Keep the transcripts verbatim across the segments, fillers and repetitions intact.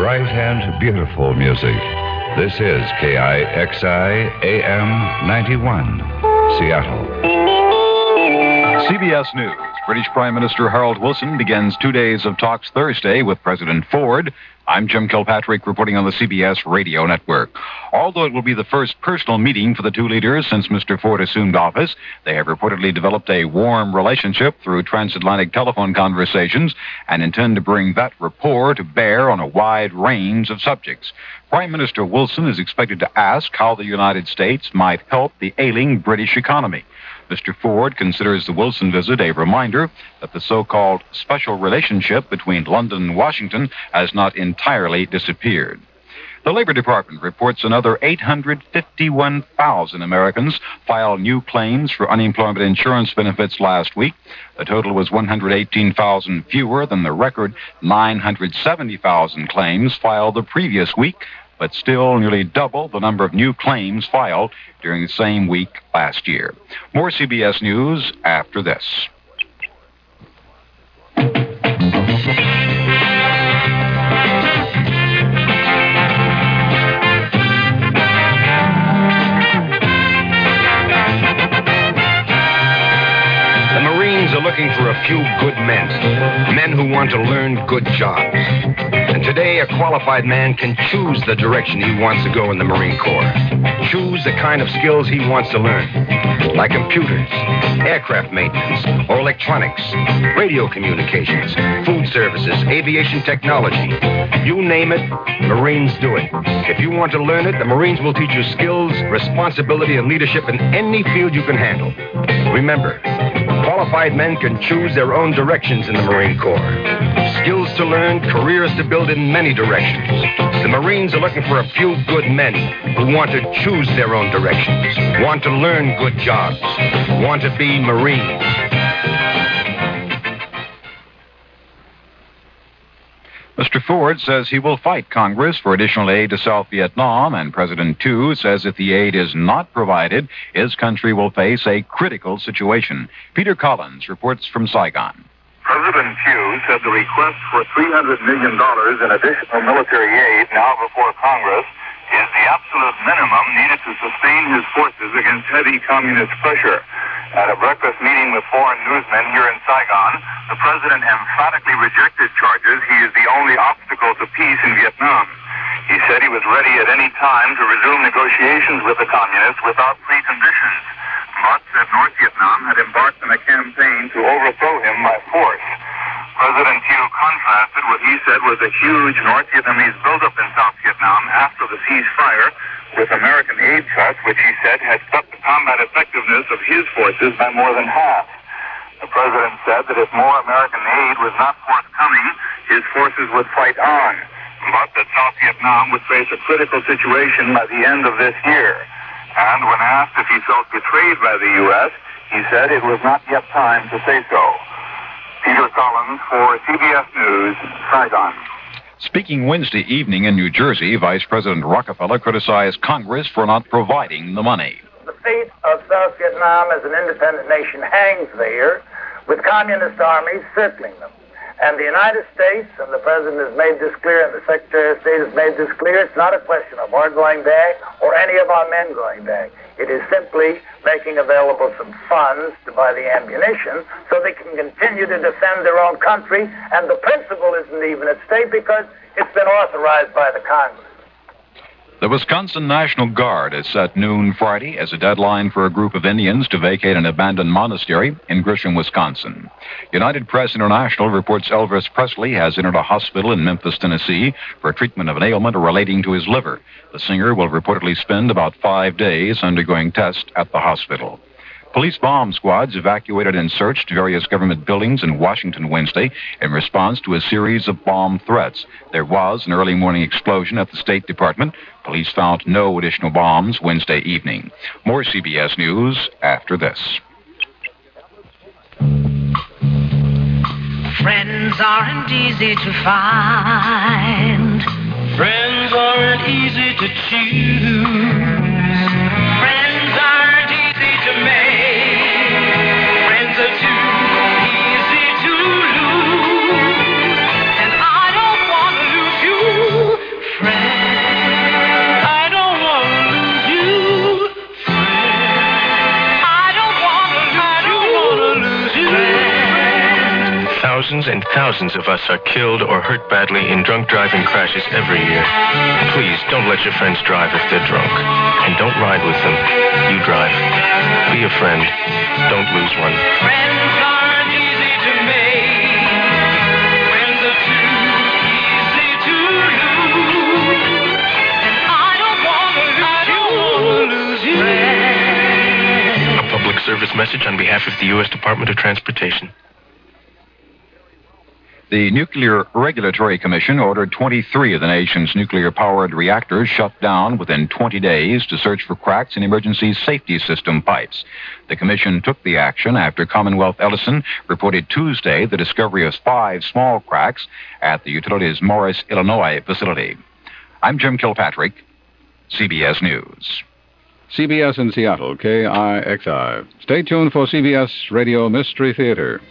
bright and beautiful music. This is K I X I A M ninety-one, Seattle. C B S News. British Prime Minister Harold Wilson begins two days of talks Thursday with President Ford. I'm Jim Kilpatrick reporting on the C B S Radio Network. Although it will be the first personal meeting for the two leaders since Mister Ford assumed office, they have reportedly developed a warm relationship through transatlantic telephone conversations and intend to bring that rapport to bear on a wide range of subjects. Prime Minister Wilson is expected to ask how the United States might help the ailing British economy. Mister Ford considers the Wilson visit a reminder that the so-called special relationship between London and Washington has not entirely disappeared. The Labor Department reports another eight hundred fifty-one thousand Americans filed new claims for unemployment insurance benefits last week. The total was one hundred eighteen thousand fewer than the record nine hundred seventy thousand claims filed the previous week, but still nearly double the number of new claims filed during the same week last year. More C B S News after this. The Marines are looking for a few good men, men who want to learn good jobs. And today, a qualified man can choose the direction he wants to go in the Marine Corps. Choose the kind of skills he wants to learn, like computers, aircraft maintenance, or electronics, radio communications, food services, aviation technology. You name it, Marines do it. If you want to learn it, the Marines will teach you skills, responsibility, and leadership in any field you can handle. Remember, qualified men can choose their own directions in the Marine Corps. Skills to learn, careers to build in many directions. The Marines are looking for a few good men who want to choose their own directions, want to learn good jobs, want to be Marines. Mister Ford says he will fight Congress for additional aid to South Vietnam, and President Tu says if the aid is not provided, his country will face a critical situation. Peter Collins reports from Saigon. President Chu said the request for three hundred million dollars in additional military aid now before Congress is the absolute minimum needed to sustain his forces against heavy communist pressure. At a breakfast meeting with foreign newsmen here in Saigon, the president emphatically rejected charges he is the only obstacle to peace in Vietnam. He said he was ready at any time to resume negotiations with the communists without preconditions, but that North Vietnam had embarked on a campaign to overthrow him by force. President Thieu contrasted what he said was a huge North Vietnamese buildup in South Vietnam after the ceasefire with American aid cuts, which he said had cut the combat effectiveness of his forces by more than half. The president said that if more American aid was not forthcoming, his forces would fight on, but that South Vietnam would face a critical situation by the end of this year. And when asked if he felt betrayed by the U S, he said it was not yet time to say so. Peter Collins for C B S News, Saigon. Speaking Wednesday evening in New Jersey, Vice President Rockefeller criticized Congress for not providing the money. The fate of South Vietnam as an independent nation hangs there, with communist armies circling them. And the United States, and the President has made this clear, and the Secretary of State has made this clear, it's not a question of our going back or any of our men going back. It is simply making available some funds to buy the ammunition so they can continue to defend their own country, and the principle isn't even at stake because it's been authorized by the Congress. The Wisconsin National Guard has set noon Friday as a deadline for a group of Indians to vacate an abandoned monastery in Grisham, Wisconsin. United Press International reports Elvis Presley has entered a hospital in Memphis, Tennessee for treatment of an ailment relating to his liver. The singer will reportedly spend about five days undergoing tests at the hospital. Police bomb squads evacuated and searched various government buildings in Washington Wednesday in response to a series of bomb threats. There was an early morning explosion at the State Department. Police found no additional bombs Wednesday evening. More C B S News after this. Friends aren't easy to find. Friends aren't easy to choose. Friends aren't easy to make. Friends are too easy to lose. And I don't want to lose you. Thousands and thousands of us are killed or hurt badly in drunk driving crashes every year. Please don't let your friends drive if they're drunk. And don't ride with them. You drive. Be a friend. Don't lose one. Friends aren't easy to make. Friends are too easy to lose. I don't want to lose I don't you. Want to lose you. A public service message on behalf of the U S Department of Transportation. The Nuclear Regulatory Commission ordered twenty-three of the nation's nuclear-powered reactors shut down within twenty days to search for cracks in emergency safety system pipes. The commission took the action after Commonwealth Edison reported Tuesday the discovery of five small cracks at the utility's Morris, Illinois facility. I'm Jim Kilpatrick, C B S News. C B S in Seattle, K I X I. Stay tuned for C B S Radio Mystery Theater.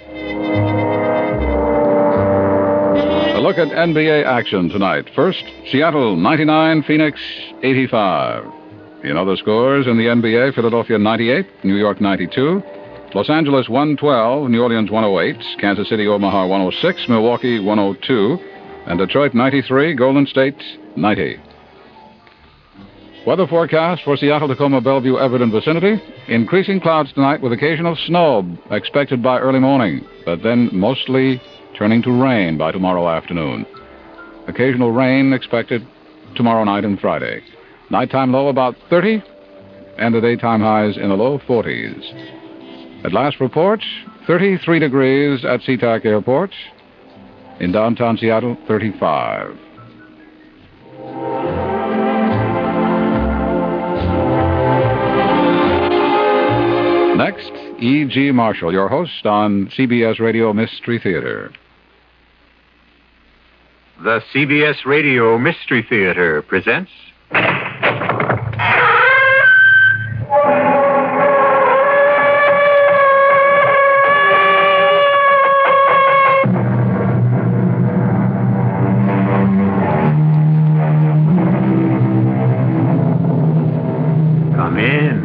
A look at N B A action tonight. First, Seattle ninety-nine, Phoenix eighty-five. In other scores in the N B A, Philadelphia ninety-eight, New York ninety-two, Los Angeles one twelve, New Orleans one oh eight, Kansas City, Omaha one oh six, Milwaukee one oh two, and Detroit ninety-three, Golden State ninety. Weather forecast for Seattle, Tacoma, Bellevue, Everett, and vicinity. Increasing clouds tonight with occasional snow expected by early morning, but then mostly turning to rain by tomorrow afternoon. Occasional rain expected tomorrow night and Friday. Nighttime low about thirty, and the daytime highs in the low forties. At last report, thirty-three degrees at SeaTac Airport. In downtown Seattle, thirty-five. Next, E G. Marshall, your host on C B S Radio Mystery Theater. The C B S Radio Mystery Theater presents... Come in.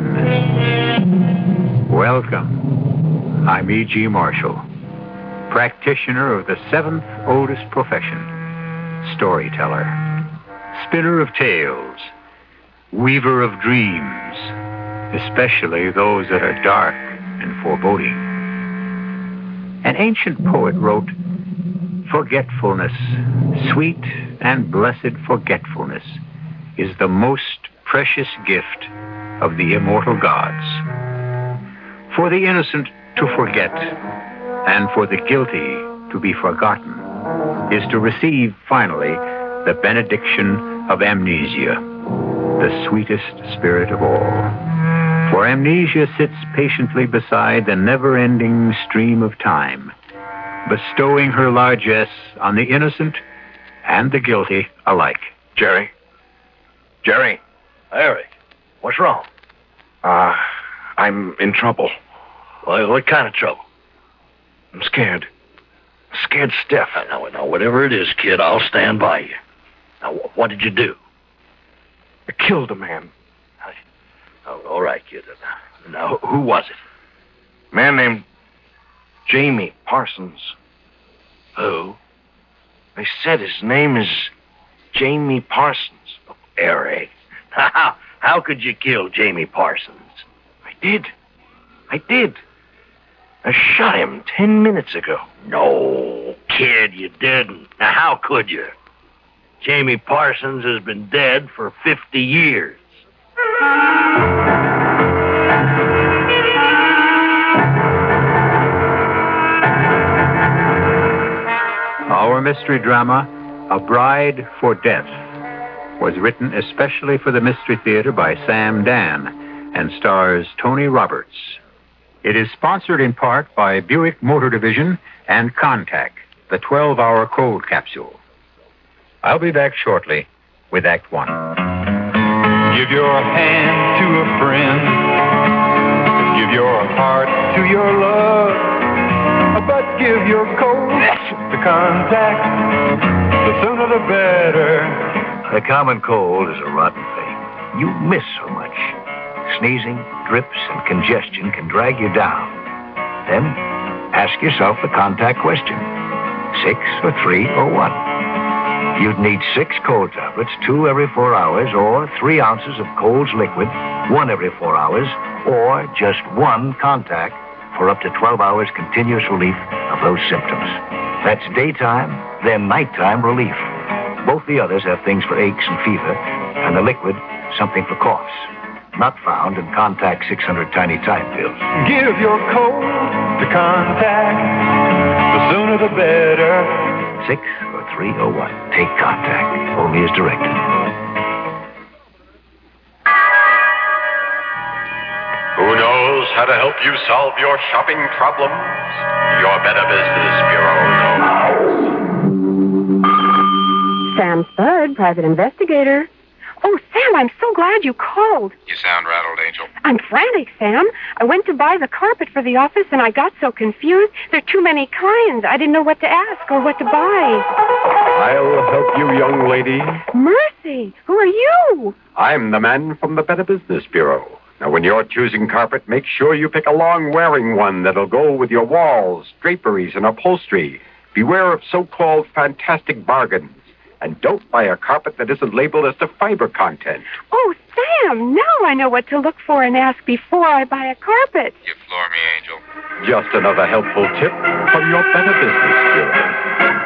Welcome. I'm E G. Marshall, practitioner of the seventh oldest profession. Storyteller, spinner of tales, weaver of dreams, especially those that are dark and foreboding. An ancient poet wrote, "Forgetfulness, sweet and blessed forgetfulness, is the most precious gift of the immortal gods. For the innocent to forget, and for the guilty to be forgotten, is to receive, finally, the benediction of amnesia, the sweetest spirit of all. For amnesia sits patiently beside the never-ending stream of time, bestowing her largesse on the innocent and the guilty alike." Jerry? Jerry? Eric, what's wrong? Uh, I'm in trouble. Well, what kind of trouble? I'm scared. Scared stiff. Now, now, whatever it is, kid, I'll stand by you. Now, what did you do? I killed a man. Oh, all right, kid. Now, who was it? A man named Jamie Parsons. Who? They said his name is Jamie Parsons. Oh, Eric, how, how could you kill Jamie Parsons? I did. I did. I shot him ten minutes ago. No, kid, you didn't. Now, how could you? Jamie Parsons has been dead for fifty years. Our mystery drama, A Bride for Death, was written especially for the Mystery Theater by Sam Dan and stars Tony Roberts. It is sponsored in part by Buick Motor Division and Contact, the twelve-hour cold capsule. I'll be back shortly with Act One. Give your hand to a friend. Give your heart to your love. But give your coat to Contact. The sooner the better. The common cold is a rotten thing. You miss so much. Sneezing, drips, and congestion can drag you down. Then ask yourself the Contact question. Six or three or one. You'd need six cold tablets, two every four hours, or three ounces of Cold's liquid, one every four hours, or just one contact for up to twelve hours continuous relief of those symptoms. That's daytime, then nighttime relief. Both the others have things for aches and fever, and the liquid, something for coughs. Not found in Contact six hundred Tiny Time pills. Give your cold to Contact. The sooner the better. Six or three or one. Take Contact. Only as directed. Who knows how to help you solve your shopping problems? Your Better Business Bureau knows. Sam Spud, private investigator. Oh, Sam, I'm so glad you called. You sound rattled, Angel. I'm frantic, Sam. I went to buy the carpet for the office, and I got so confused. There are too many kinds. I didn't know what to ask or what to buy. I'll help you, young lady. Mercy, who are you? I'm the man from the Better Business Bureau. Now, when you're choosing carpet, make sure you pick a long-wearing one that'll go with your walls, draperies, and upholstery. Beware of so-called fantastic bargains. And don't buy a carpet that isn't labeled as to fiber content. Oh, Sam, now I know what to look for and ask before I buy a carpet. You floor me, Angel. Just another helpful tip from your Better Business Bureau.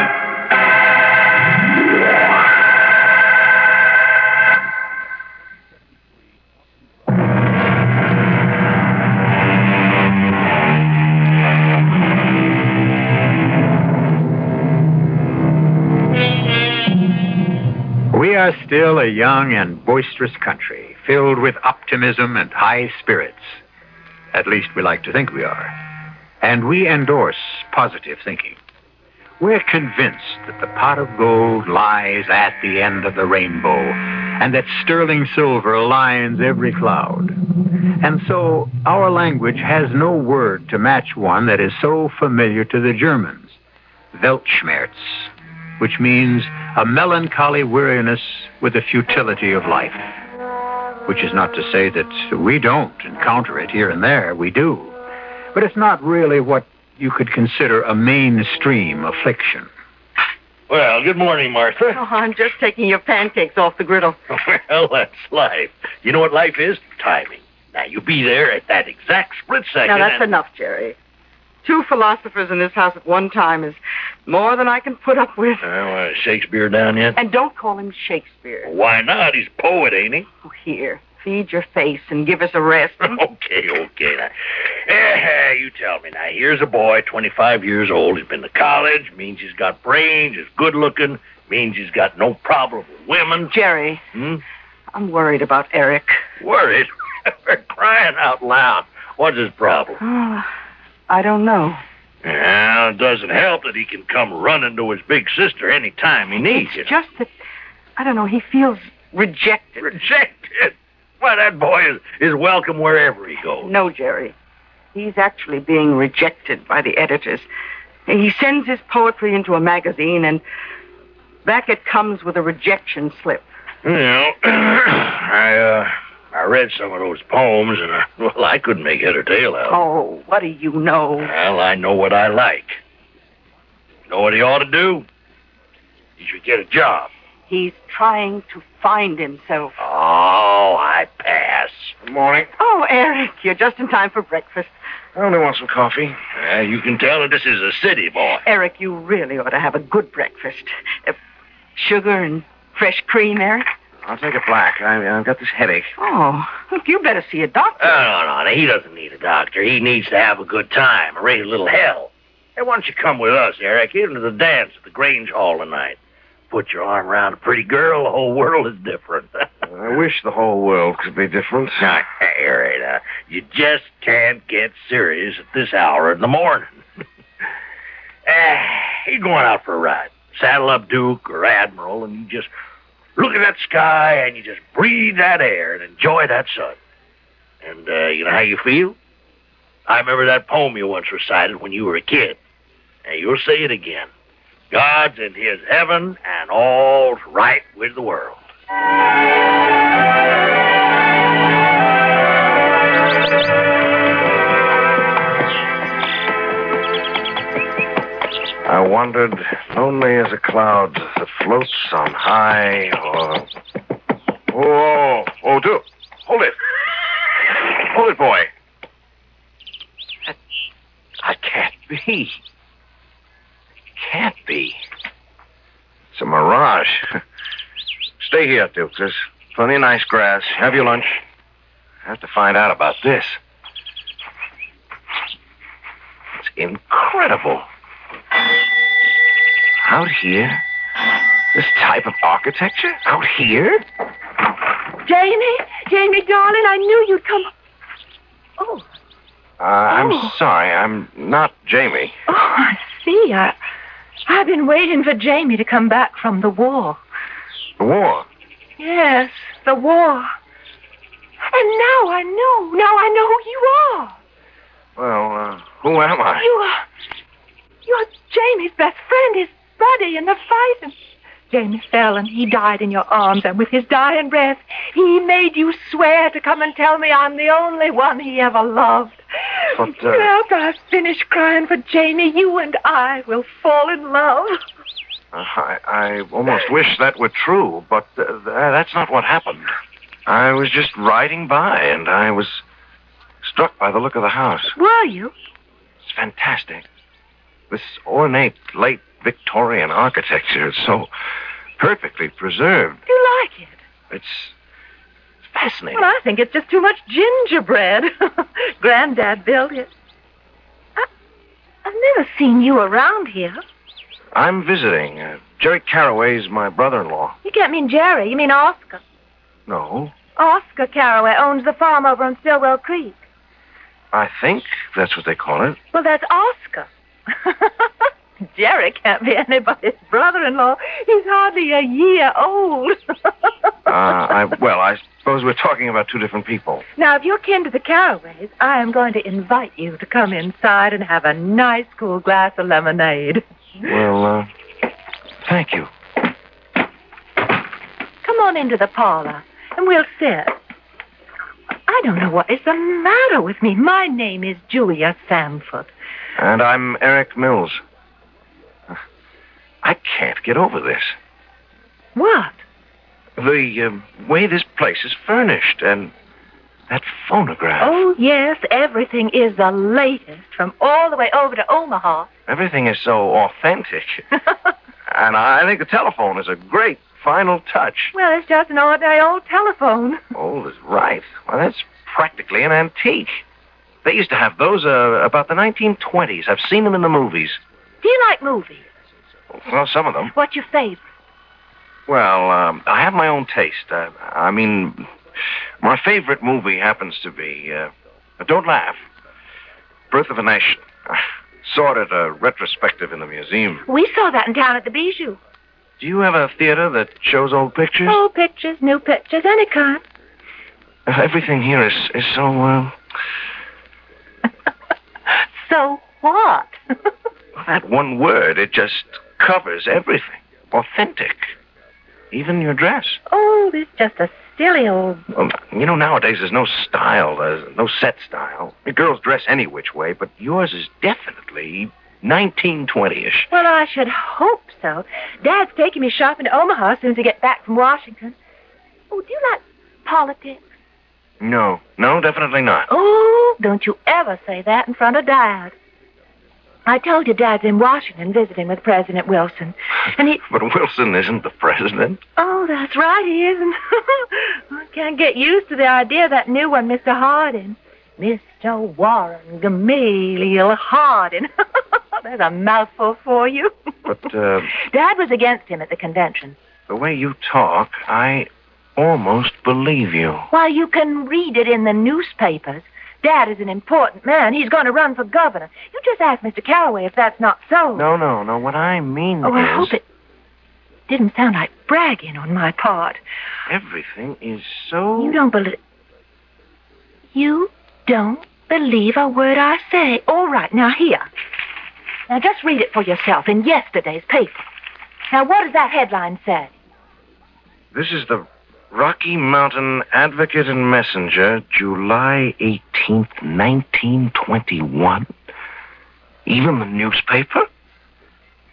We are still a young and boisterous country, filled with optimism and high spirits. At least we like to think we are. And we endorse positive thinking. We're convinced that the pot of gold lies at the end of the rainbow, and that sterling silver lines every cloud. And so our language has no word to match one that is so familiar to the Germans, Weltschmerz, which means a melancholy weariness with the futility of life. Which is not to say that we don't encounter it here and there. We do. But it's not really what you could consider a mainstream affliction. Well, good morning, Martha. Oh, I'm just taking your pancakes off the griddle. Well, that's life. You know what life is? Timing. Now, you be there at that exact split second. Now, that's and... enough, Jerry. Two philosophers in this house at one time is more than I can put up with. Uh, well, Shakespeare down yet? And don't call him Shakespeare. Why not? He's a poet, ain't he? Oh, here, feed your face and give us a rest. okay, okay. Now, eh, you tell me. Now, here's a boy, twenty-five years old. He's been to college. Means he's got brains. He's good-looking. Means he's got no problem with women. Jerry, hmm? I'm worried about Eric. Worried? We're crying out loud. What's his problem? Oh, I don't know. Well, it doesn't help that he can come running to his big sister any time he needs It's you. just that, I don't know, he feels rejected. Rejected? Why, that boy is, is welcome wherever he goes. No, Jerry. He's actually being rejected by the editors. He sends his poetry into a magazine, and back it comes with a rejection slip. You know, I, uh... I read some of those poems, and, I, well, I couldn't make head or tail out. Oh, what do you know? Well, I know what I like. You know what he ought to do? He should get a job. He's trying to find himself. Oh, I pass. Good morning. Oh, Eric, you're just in time for breakfast. I only want some coffee. Uh, you can tell that this is a city boy. Eric, you really ought to have a good breakfast. Uh, sugar and fresh cream, Eric? I'll take a black. I, I've got this headache. Oh, look, you better see a doctor. Oh, no, no, he doesn't need a doctor. He needs to have a good time, raise a little hell. Hey, why don't you come with us, Eric, into the dance at the Grange Hall tonight? Put your arm around a pretty girl, the whole world is different. I wish the whole world could be different. Now, Eric, uh, you just can't get serious at this hour in the morning. uh, you're going out for a ride. Saddle up Duke or Admiral, and you just... look at that sky, and you just breathe that air and enjoy that sun. And, uh, you know how you feel? I remember that poem you once recited when you were a kid. And you'll say it again. God's in his heaven, and all's right with the world. I wandered lonely as a cloud that floats on high or... Oh, oh, do. Hold it. Hold it, boy. That, that can't be. It can't be. It's a mirage. Stay here, Duke. There's plenty of nice grass. Have your lunch. I have to find out about this. It's incredible. Out here? This type of architecture? Out here? Jamie? Jamie, darling, I knew you'd come. Oh. Uh, I'm Oh. sorry. I'm not Jamie. Oh, I see. I, I've been waiting for Jamie to come back from the war. The war? Yes, the war. And now I know. Now I know who you are. Well, uh, who am I? You are. You're Jamie's best friend, his buddy in the fight. And Jamie fell and he died in your arms, and with his dying breath, he made you swear to come and tell me I'm the only one he ever loved. But, uh... And after I finish crying for Jamie, you and I will fall in love. Uh, I, I almost wish that were true, but uh, th- that's not what happened. I was just riding by, and I was struck by the look of the house. Were you? It's fantastic. This ornate, late Victorian architecture is so perfectly preserved. You like it? It's fascinating. Well, I think it's just too much gingerbread. Granddad built it. I, I've never seen you around here. I'm visiting. Uh, Jerry Carraway's my brother-in-law. You can't mean Jerry. You mean Oscar. No, Oscar Carraway owns the farm over on Stillwell Creek. I think that's what they call it. Well, that's Oscar. Jerry can't be anybody's brother-in-law. He's hardly a year old. uh, I, well, I suppose we're talking about two different people. Now, if you're kin to the Carraways, I am going to invite you to come inside and have a nice cool glass of lemonade. Well, uh, thank you. Come on into the parlor, and we'll sit. I don't know what is the matter with me. My name is Julia Sanford. And I'm Eric Mills. I can't get over this. What? The um, way this place is furnished, and that phonograph. Oh, yes, everything is the latest, from all the way over to Omaha. Everything is so authentic. And I think the telephone is a great final touch. Well, it's just an ordinary old telephone. Old is right. Well, that's practically an antique. They used to have those uh, about the nineteen twenties. I've seen them in the movies. Do you like movies? Well, some of them. What's your favorite? Well, um, I have my own taste. Uh, I mean, my favorite movie happens to be, uh, Don't Laugh, Birth of a Nation. I saw it at a retrospective in the museum. We saw that in town at the Bijou. Do you have a theater that shows old pictures? Old pictures, new pictures, any kind. Uh, everything here is, is so, uh... So what? that one word, it just covers everything. Authentic. Even your dress. Oh, it's just a silly old... Well, you know, nowadays there's no style, there's no set style. The girls dress any which way, but yours is definitely nineteen twenty-ish. Well, I should hope so. Dad's taking me shopping to Omaha as soon as we get back from Washington. Oh, do you like politics? No, no, definitely not. Oh, don't you ever say that in front of Dad. I told you Dad's in Washington visiting with President Wilson. And he... But Wilson isn't the president. Oh, that's right, he isn't. I can't get used to the idea of that new one, Mister Hardin. Mister Warren Gamaliel Hardin. There's a mouthful for you. But, uh... Dad was against him at the convention. The way you talk, I almost believe you. Why, you can read it in the newspapers. Dad is an important man. He's going to run for governor. You just ask Mister Carraway if that's not so. No, no, no. What I mean Oh, is... I hope it didn't sound like bragging on my part. Everything is so... You don't believe... You don't believe a word I say. All right, now here. Now just read it for yourself in yesterday's paper. Now what does that headline say? This is the Rocky Mountain Advocate and Messenger, July eighteenth, nineteen twenty-one. Even the newspaper?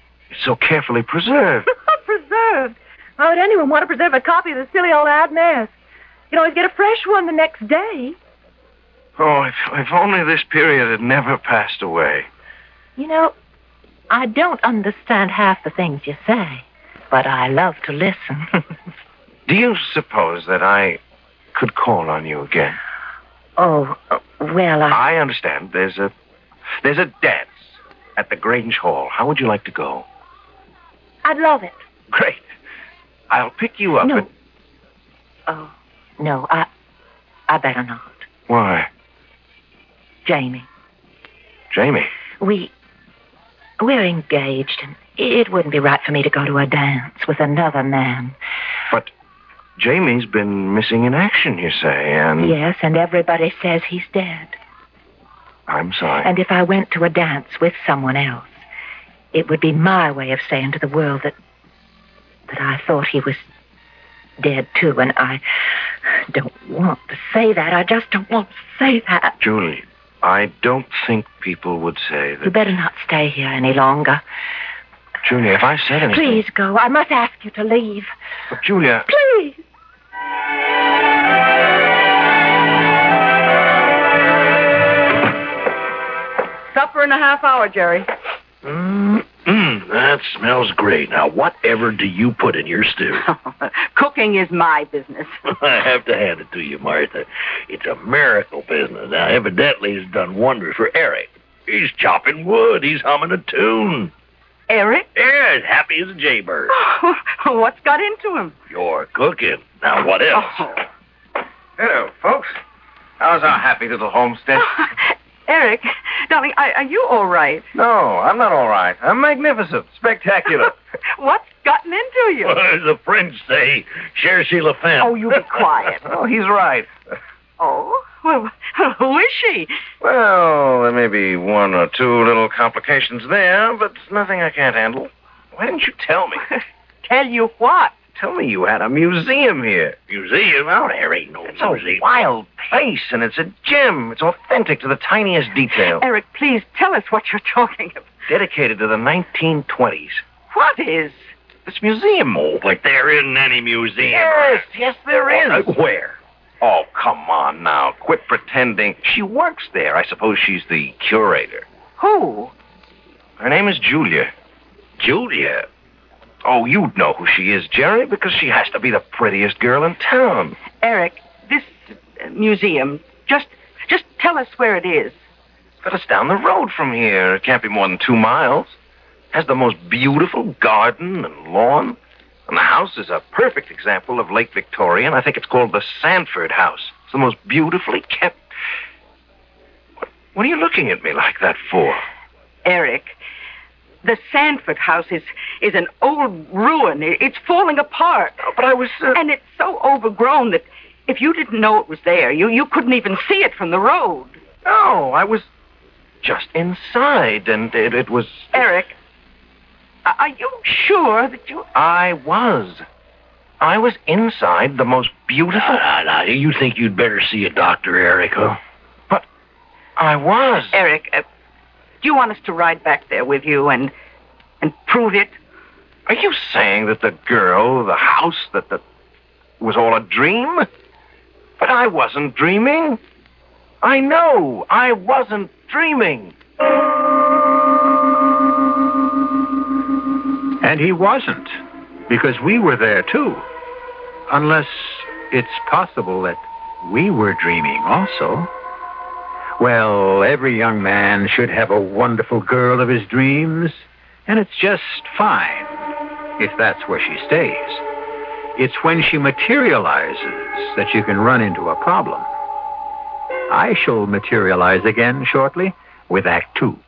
so carefully preserved. Preserved. Why would anyone want to preserve a copy of the silly old Adness? You can always get a fresh one the next day. Oh, if, if only this period had never passed away. You know, I don't understand half the things you say, but I love to listen. Do you suppose that I could call on you again? Oh, uh, well, I... I understand. There's a there's a dance at the Grange Hall. How would you like to go? I'd love it. Great. I'll pick you up. No. At... Oh, no, I, I better not. Why? Jamie. Jamie? We, we're engaged, and it wouldn't be right for me to go to a dance with another man. But Jamie's been missing in action, you say, and... Yes, and everybody says he's dead. I'm sorry. And if I went to a dance with someone else, it would be my way of saying to the world that that I thought he was dead, too, and I don't want to say that. I just don't want to say that. Julie, I don't think people would say that... You better not stay here any longer. Julia, if I said anything... Please go. I must ask you to leave. But, Julia... Please. Supper in a half hour, Jerry. Mm, mm, that smells great. Now, whatever do you put in your stew? Cooking is my business. I have to hand it to you, Martha. It's a miracle business. Now, evidently, it's done wonders for Eric. He's chopping wood. He's humming a tune. Eric? Yeah, as happy as a jaybird. What's got into him? You're cooking. Now, what else? Oh. Hello, folks. How's our happy little homestead? Eric, darling, are, are you all right? No, I'm not all right. I'm magnificent. Spectacular. What's gotten into you? Well, as the French say, cherchez la femme. Oh, you be quiet. Oh, he's right. Oh? Well, who is she? Well, there may be one or two little complications there, but nothing I can't handle. Why didn't you tell me? Tell you what? Tell me you had a museum here. Museum? Out there ain't no It's museum. a wild place, and it's a gem. It's authentic to the tiniest detail. Eric, please tell us what you're talking about. Dedicated to the nineteen twenties. What is? This museum. Oh, but there isn't any museum. Yes, yes, there is. Uh, where? Oh, come on now. Quit pretending. She works there. I suppose she's the curator. Who? Her name is Julia. Julia? Oh, you'd know who she is, Jerry, because she has to be the prettiest girl in town. Eric, this uh, museum, just just tell us where it is. But it's down the road from here. It can't be more than two miles. Has the most beautiful garden and lawn. And the house is a perfect example of late Victorian. I think it's called the Sanford House. It's the most beautifully kept... What, what are you looking at me like that for? Eric, the Sanford House is, is an old ruin. It- It's falling apart. Oh, but I was... Uh... And it's so overgrown that if you didn't know it was there, you, you couldn't even see it from the road. No, I was just inside, and it, it was... Eric, a- are you sure that you... I was. I was inside the most beautiful... Now, now, now, you think you'd better see a doctor, Eric, huh? But I was. Eric, uh, do you want us to ride back there with you and and prove it? Are you saying that the girl, the house, that the... was all a dream? But I wasn't dreaming. I know I wasn't dreaming. And he wasn't, because we were there too. Unless it's possible that we were dreaming also. Well, every young man should have a wonderful girl of his dreams, and it's just fine if that's where she stays. It's when she materializes that you can run into a problem. I shall materialize again shortly with Act Two.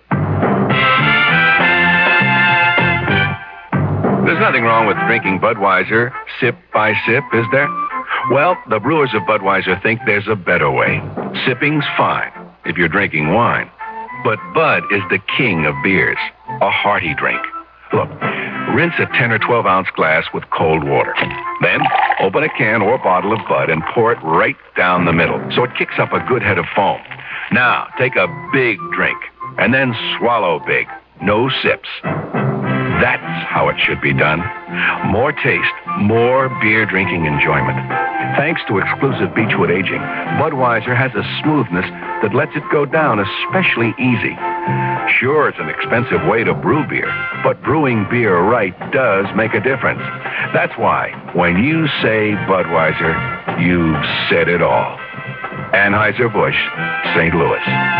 There's nothing wrong with drinking Budweiser sip by sip, is there? Well, the brewers of Budweiser think there's a better way. Sipping's fine if you're drinking wine. But Bud is the king of beers, a hearty drink. Look, rinse a ten or twelve ounce glass with cold water. Then open a can or bottle of Bud and pour it right down the middle so it kicks up a good head of foam. Now, take a big drink and then swallow big. No sips. That's should be done. More taste, more beer drinking enjoyment. Thanks to exclusive Beechwood aging, Budweiser has a smoothness that lets it go down especially easy. Sure, it's an expensive way to brew beer, but brewing beer right does make a difference. That's why, when you say Budweiser, you've said it all. Anheuser-Busch, Saint Louis.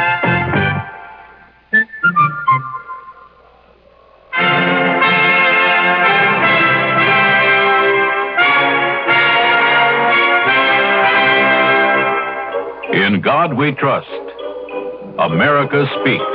In God we trust. America speaks.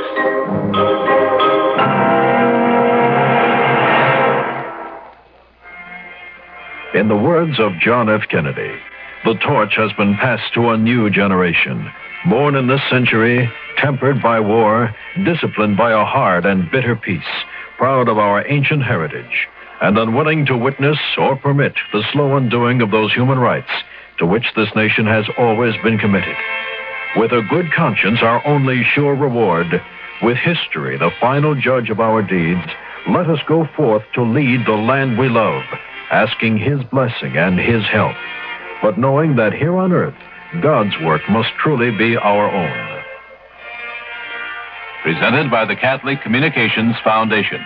In the words of John F. Kennedy, the torch has been passed to a new generation, born in this century, tempered by war, disciplined by a hard and bitter peace, proud of our ancient heritage, and unwilling to witness or permit the slow undoing of those human rights to which this nation has always been committed. With a good conscience, our only sure reward, with history, the final judge of our deeds, let us go forth to lead the land we love, asking his blessing and his help, but knowing that here on earth, God's work must truly be our own. Presented by the Catholic Communications Foundation.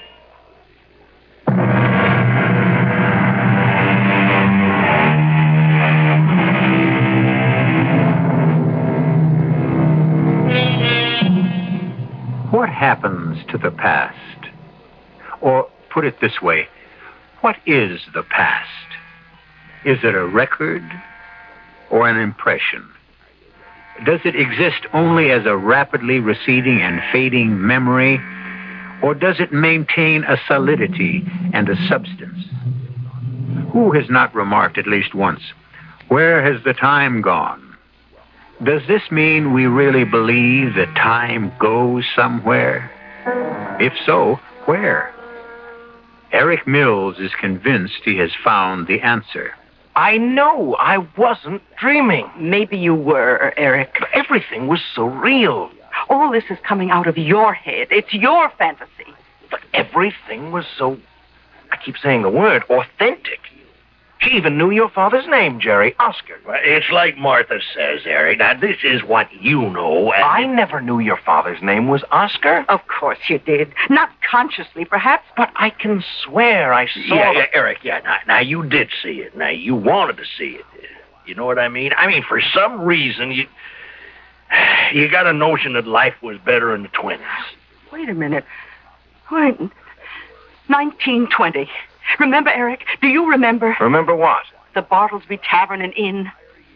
What happens to the past? Or put it this way, what is the past? Is it a record or an impression? Does it exist only as a rapidly receding and fading memory, or does it maintain a solidity and a substance? Who has not remarked at least once, where has the time gone? Does this mean we really believe that time goes somewhere? If so, where? Eric Mills is convinced he has found the answer. I know. I wasn't dreaming. Maybe you were, Eric. Everything was so real. All this is coming out of your head. It's your fantasy. But everything was so, I keep saying the word, authentic. She even knew your father's name, Jerry, Oscar. Well, it's like Martha says, Eric. Now, this is what you know. And I never knew your father's name was Oscar. Of course you did. Not consciously, perhaps. But I can swear I saw Yeah, the- yeah, Eric, yeah. Now, now, you did see it. Now, you wanted to see it. You know what I mean? I mean, for some reason, you... You got a notion that life was better in the twenties. Wait a minute. Wait. nineteen twenty. Remember, Eric? Do you remember? Remember what? The Bartlesby Tavern and Inn.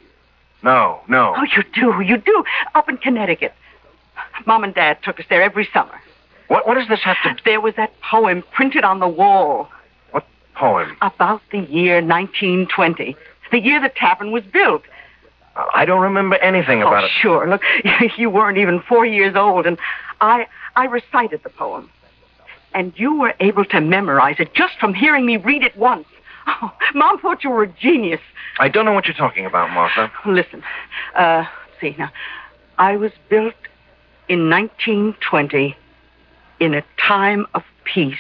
No, no. Oh, you do. You do. Up in Connecticut. Mom and Dad took us there every summer. What, what does this have to... There was that poem printed on the wall. What poem? About the year nineteen twenty. The year the tavern was built. I don't remember anything about oh, it. Sure. Look, you weren't even four years old, and I, I recited the poem. And you were able to memorize it just from hearing me read it once. Oh, Mom thought you were a genius. I don't know what you're talking about, Martha. Listen, uh, see, now, I was built in nineteen twenty in a time of peace,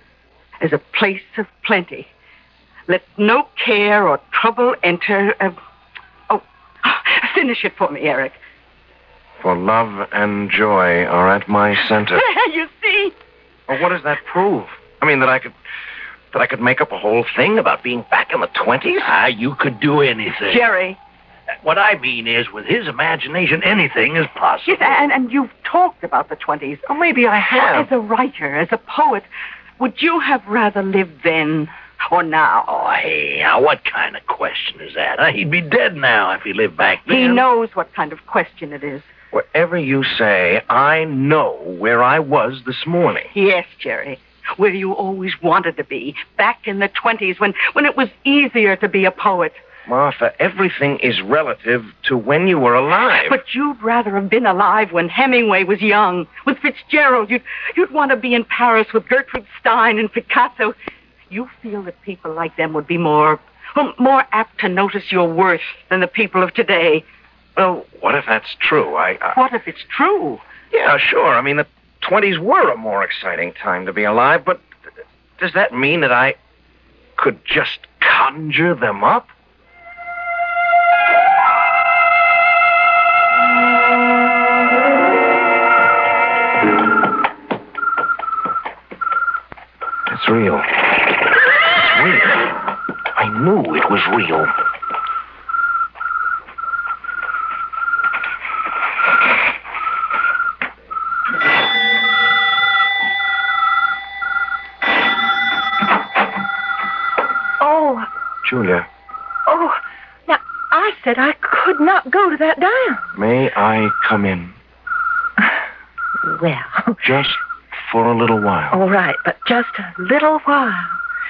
as a place of plenty. Let no care or trouble enter. Uh, oh, finish it for me, Eric. For love and joy are at my center. You see? Well, what does that prove? I mean, that I could... That I could make up a whole thing about being back in the twenties? Ah, you could do anything. Jerry. What I mean is, with his imagination, anything is possible. Yes, and, and you've talked about the twenties. Oh, maybe I have. As a writer, as a poet, would you have rather lived then or now? Oh, hey, now, what kind of question is that? Huh? He'd be dead now if he lived back then. He knows what kind of question it is. Whatever you say, I know where I was this morning. Yes, Jerry. Where you always wanted to be, back in the twenties, when, when it was easier to be a poet. Martha, everything is relative to when you were alive. But you'd rather have been alive when Hemingway was young. With Fitzgerald, you'd, you'd want to be in Paris with Gertrude Stein and Picasso. You feel that people like them would be more, well, more apt to notice your worth than the people of today. Well, what if that's true? I, I... What if it's true? Yeah, sure. I mean, the twenties were a more exciting time to be alive, but Does that mean that I could just conjure them up? It's real. It's real. I knew it was real. Oh, Julia, oh. Now, I said I could not go to that dance. may I come in Well, just for a little while? all right, but just a little while.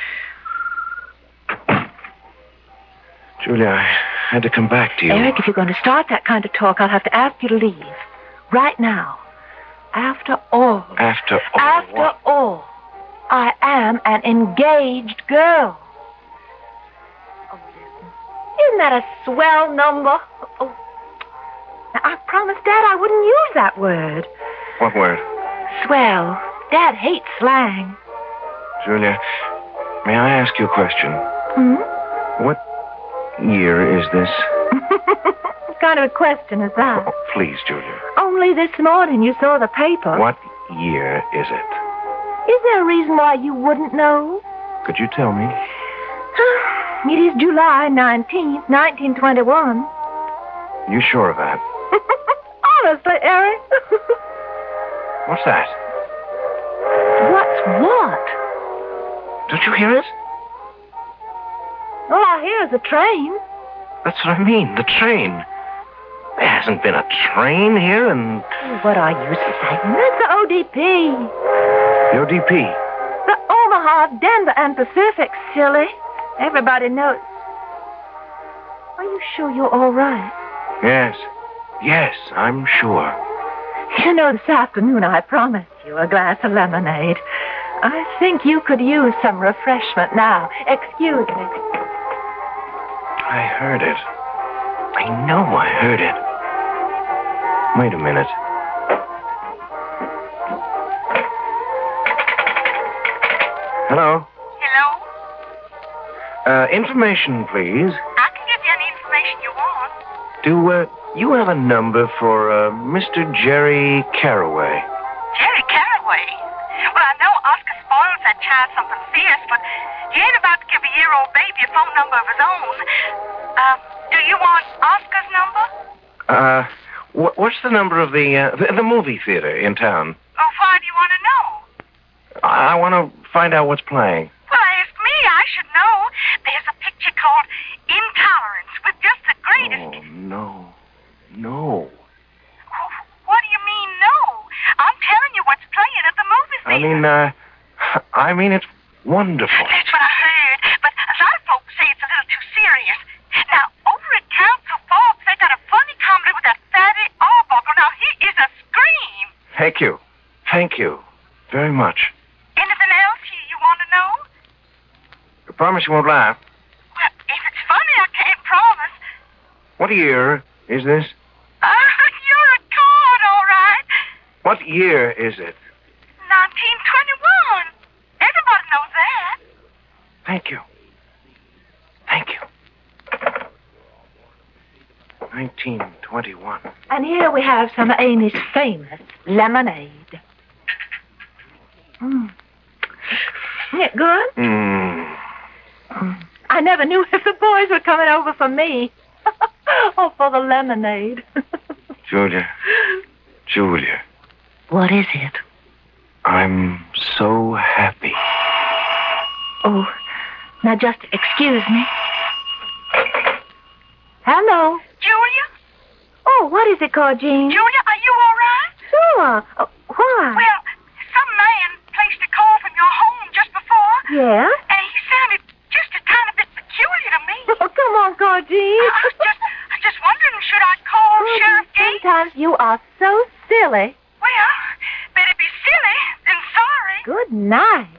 Julia, I had to come back to you. Eric, if you're going to start that kind of talk, I'll have to ask you to leave. Right now. After all. After all. After what? all, I am an engaged girl. Oh, listen. Isn't that a swell number? Oh. Now, I promised Dad I wouldn't use that word. What word? Swell. Dad hates slang. Julia, may I ask you a question? Hmm? What year is this? What kind of a question is that? Oh, please, Julia. Only this morning you saw the paper. What year is it? Is there a reason why you wouldn't know? Could you tell me? It is July nineteenth, nineteen twenty-one. You sure of that? Honestly, Eric. What's that? What's what? Don't you hear it? All I hear is a train. That's what I mean, the train. There hasn't been a train here in... What are you saying? That's the O D P. The O D P. The Omaha, Denver, and Pacific, silly. Everybody knows. Are you sure you're all right? Yes. Yes, I'm sure. You know, this afternoon I promised you a glass of lemonade. I think you could use some refreshment now. Excuse me. I heard it. I know I heard it. Wait a minute. Hello? Hello? Uh, information, please. I can give you any information you want. Do, uh, you have a number for, uh, Mister Jerry Carraway? Jerry Carraway? Well, I know Oscar spoils that child something fierce, but he ain't about to give a year-old baby a phone number of his own. Uh, do you want Oscar's number? Uh, wh- what's the number of the, uh, the, the movie theater in town? Oh, why do you want to know? I, I want to find out what's playing. Well, ask me. I should know. There's a picture called Intolerance with just the greatest... Oh, no. No. What do you mean, no? I'm telling you what's playing at the movie I theater. mean, uh, I mean, it's wonderful. That's what I heard, but a lot of folks say it's a little too serious. Now, over at Council Forbes, they got a funny comedy with that fatty Arbuckle. Now, he is a scream. Thank you. Thank you very much. Anything else you, you want to know? I promise you won't laugh. Well, if it's funny, I can't promise. What year is this? Uh, you're a card, all right. What year is it? nineteen twenty-one. Everybody knows that. Thank you. Thank you. nineteen twenty-one. And here we have some of Amy's famous lemonade. Mm. Isn't it good? Mm. Mm. I never knew if the boys were coming over for me. or for the lemonade. Julia. Julia. What is it? I'm so happy. Oh, now just excuse me. Hello. Julia? Oh, what is it called, Jean? Julia, are you all right? Sure. Oh, why? Well, some man placed a call from your home just before. Yeah? And he sounded just a tiny bit peculiar to me. Oh, come on, call Jean. I was just, I was just wondering, should I call Oh, Sheriff Gates? sometimes you are so silly. Well, better be silly than sorry. Good night.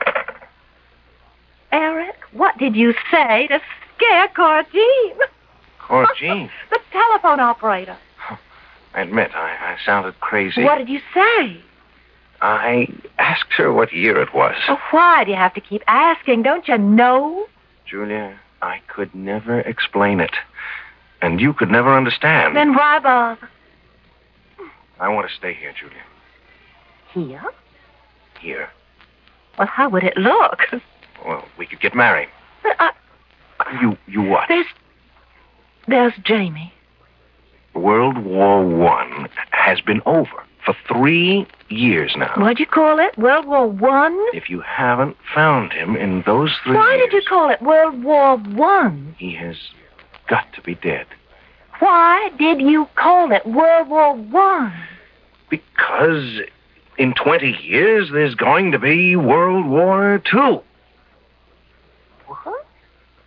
Eric, what did you say to scare Corjean? Corjean? The telephone operator. I admit, I, I sounded crazy. What did you say? I asked sure what year it was. Oh, why do you have to keep asking? Don't you know? Julia, I could never explain it. And you could never understand. Then why bother? I want to stay here, Julia. Here? Here. Well, how would it look? Well, we could get married. But I, You, you what? there's, there's Jamie. World War One has been over for three years now. What'd you call it? World War One? If you haven't found him in those three Why years, did you call it World War One? he has got to be dead. Why did you call it World War One? Because in twenty years, there's going to be World War Two. What?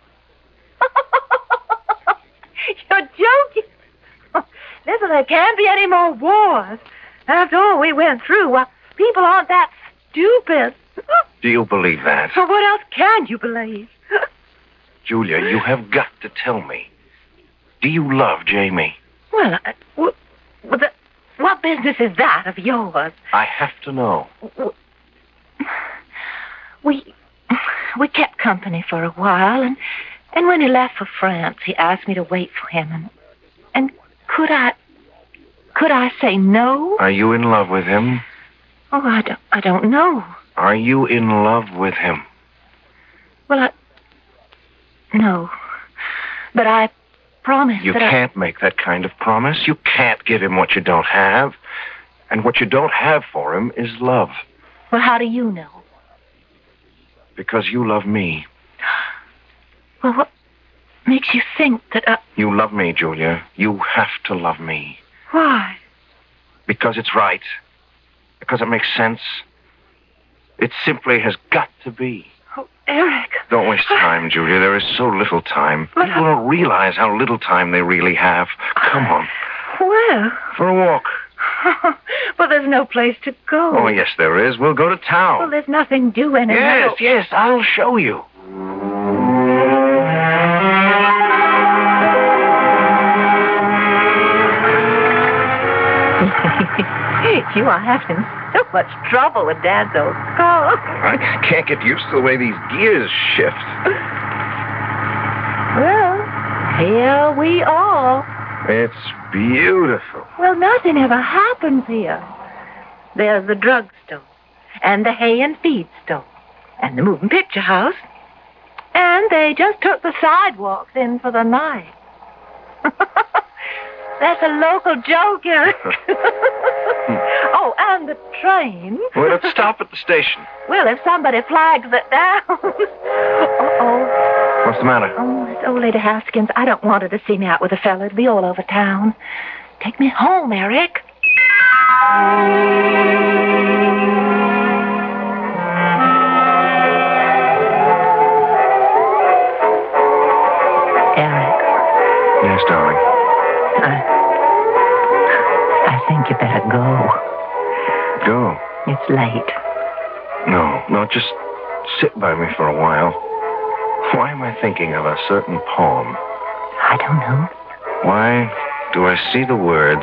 You're joking. Listen, there can't be any more wars. After all we went through, well, people aren't that stupid. Do you believe that? So what else can you believe? Julia, you have got to tell me. Do you love Jamie? Well, uh, w- w- the, what business is that of yours? I have to know. W- We we kept company for a while, and and when he left for France, he asked me to wait for him. And and could I could I say no? Are you in love with him? Oh, I don't I don't know. Are you in love with him? Well, I no, but I promised You that I- can't make that kind of promise. You can't give him what you don't have. And what you don't have for him is love. Well, how do you know? Because you love me. Well, what makes you think that I... You love me, Julia. You have to love me. Why? Because it's right. Because it makes sense. It simply has got to be. Oh, Eric. Don't waste time, Julia. There is so little time. People don't realize how little time they really have. Come on. Where? For a walk. Well, there's no place to go. Oh, yes, there is. We'll go to town. Well, there's nothing doing. and I Yes, don't- yes, I'll show you. You are having so much trouble with Dad's old car. I can't get used to the way these gears shift. Well, here we are. It's beautiful. Well, nothing ever happens here. There's the drugstore, and the hay and feed store, and the moving picture house. And they just took the sidewalks in for the night. That's a local joke, Eric. Oh, and the train. Well, let's stop at the station. Well, if somebody flags it down. Uh-oh. What's the matter? Oh, this old lady Haskins, I don't want her to see me out with a fella. It'll be all over town. Take me home, Eric. Eric. Yes, darling. I, I think you better go. Go. It's late. No, no, just sit by me for a while. Why am I thinking of a certain poem? I don't know. Why do I see the words?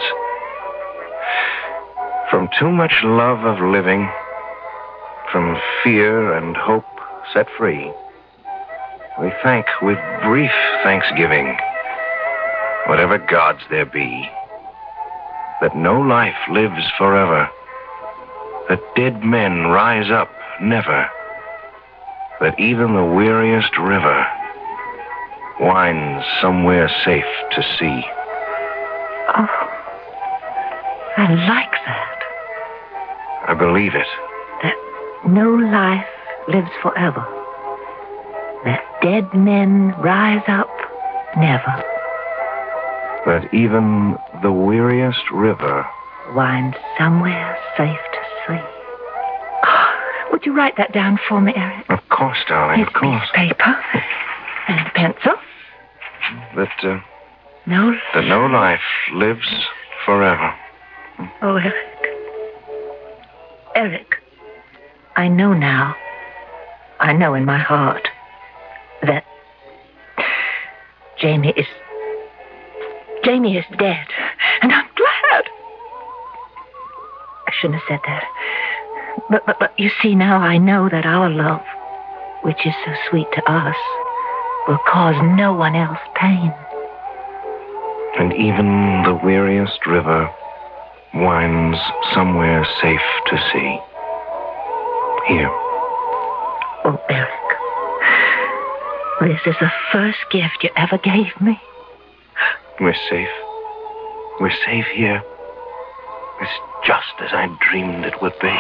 From too much love of living, from fear and hope set free, we thank with brief thanksgiving whatever gods there be, that no life lives forever, that dead men rise up never, that even the weariest river winds somewhere safe to sea. Oh, I like that. I believe it. That no life lives forever. That dead men rise up never. That even the weariest river Winds somewhere safe to sea. Oh, would you write that down for me, Eric? Of course, darling, Here's of course. a piece of paper and a pencil. That, uh, No. that no life lives forever. Oh, Eric. Eric, I know now. I know in my heart that Jamie is... Jamie is dead. And I'm glad. I shouldn't have said that. but, but, but you see, now I know that our love, which is so sweet to us, will cause no one else pain. And even the weariest river winds somewhere safe to sea. Here. Oh, Eric, this is the first gift you ever gave me. We're safe. We're safe here. It's just as I dreamed it would be.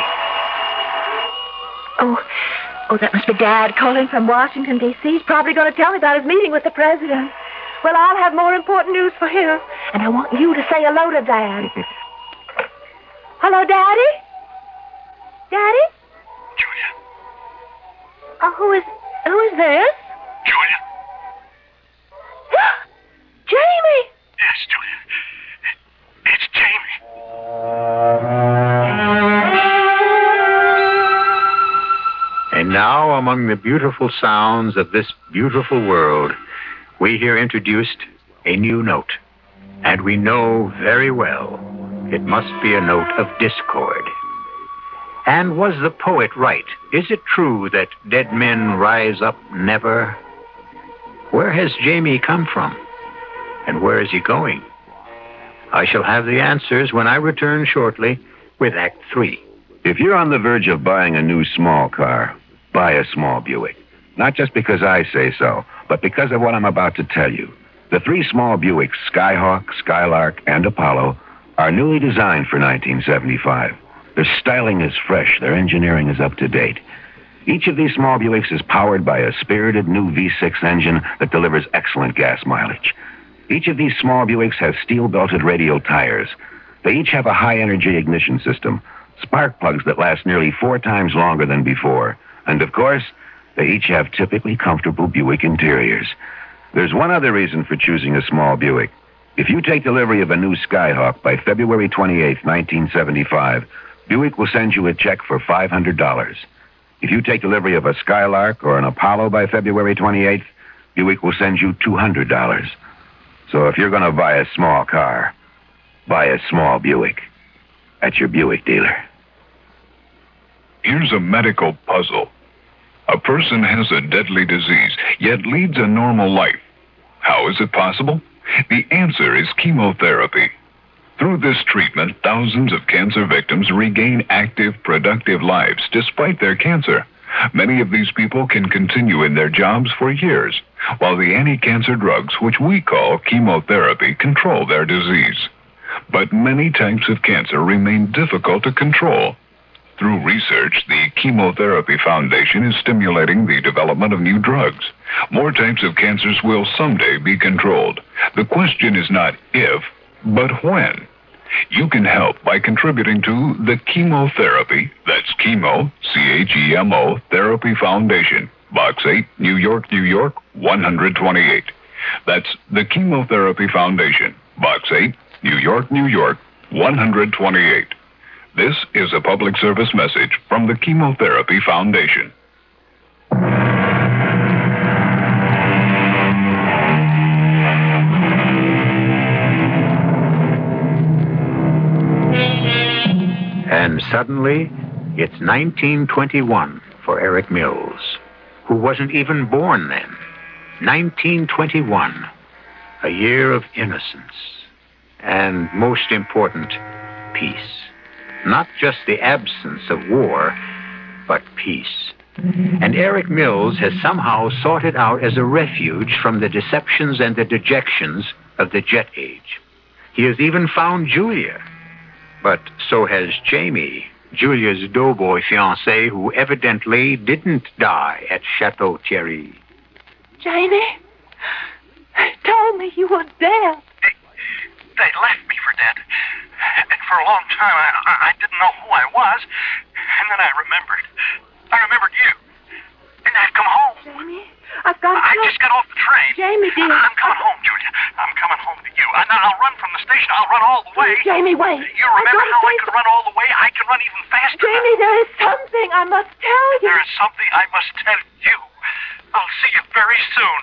Oh, oh, that must be Dad calling from Washington, D C He's probably going to tell me about his meeting with the president. Well, I'll have more important news for him, and I want you to say hello to Dad. Hello, Daddy? Daddy? Julia. Oh, who is, who is this? Julia. Jamie! Yes, Julia. It's Jamie. And now, among the beautiful sounds of this beautiful world, we hear introduced a new note. And we know very well it must be a note of discord. And was the poet right? Is it true that dead men rise up never? Where has Jamie come from? And where is he going? I shall have the answers when I return shortly with Act Three. If you're on the verge of buying a new small car, buy a small Buick. Not just because I say so, but because of what I'm about to tell you. The three small Buicks, Skyhawk, Skylark, and Apollo, are newly designed for nineteen seventy-five. Their styling is fresh. Their engineering is up to date. Each of these small Buicks is powered by a spirited new V six engine that delivers excellent gas mileage. Each of these small Buicks has steel-belted radial tires. They each have a high-energy ignition system, spark plugs that last nearly four times longer than before. And, of course, they each have typically comfortable Buick interiors. There's one other reason for choosing a small Buick. If you take delivery of a new Skyhawk by February twenty-eighth, nineteen seventy-five, Buick will send you a check for five hundred dollars. If you take delivery of a Skylark or an Apollo by February twenty-eighth, Buick will send you two hundred dollars. So if you're going to buy a small car, buy a small Buick at your Buick dealer. Here's a medical puzzle. A person has a deadly disease, yet leads a normal life. How is it possible? The answer is chemotherapy. Through this treatment, thousands of cancer victims regain active, productive lives despite their cancer. Many of these people can continue in their jobs for years, while the anti-cancer drugs, which we call chemotherapy, control their disease. But many types of cancer remain difficult to control. Through research, the Chemotherapy Foundation is stimulating the development of new drugs. More types of cancers will someday be controlled. The question is not if, but when. You can help by contributing to the Chemotherapy, that's Chemo, C H E M O, Therapy Foundation, Box eight, New York, New York, one twenty-eight. That's the Chemotherapy Foundation, Box eight, New York, New York, one twenty-eight. This is a public service message from the Chemotherapy Foundation. And suddenly, it's nineteen twenty-one for Eric Mills, who wasn't even born then. nineteen twenty-one, a year of innocence, and most important, peace. Not just the absence of war, but peace. And Eric Mills has somehow sought it out as a refuge from the deceptions and the dejections of the jet age. He has even found Julia. But so has Jamie, Julia's doughboy fiancé, who evidently didn't die at Chateau Thierry. Jamie? They told me you were dead. They left me for dead. And for a long time, I, I, I didn't know who I was. And then I remembered. I remembered you. And I've come home. Jamie, I've got to... I just got off the train. Jamie, dear. I'm coming home, Julia. I'm coming home to you. And I'll run from the station. I'll run all the way. Jamie, wait. You remember how I could run all the way? I can run even faster. Jamie, there is something I must tell you. There is something I must tell you. I'll see you very soon.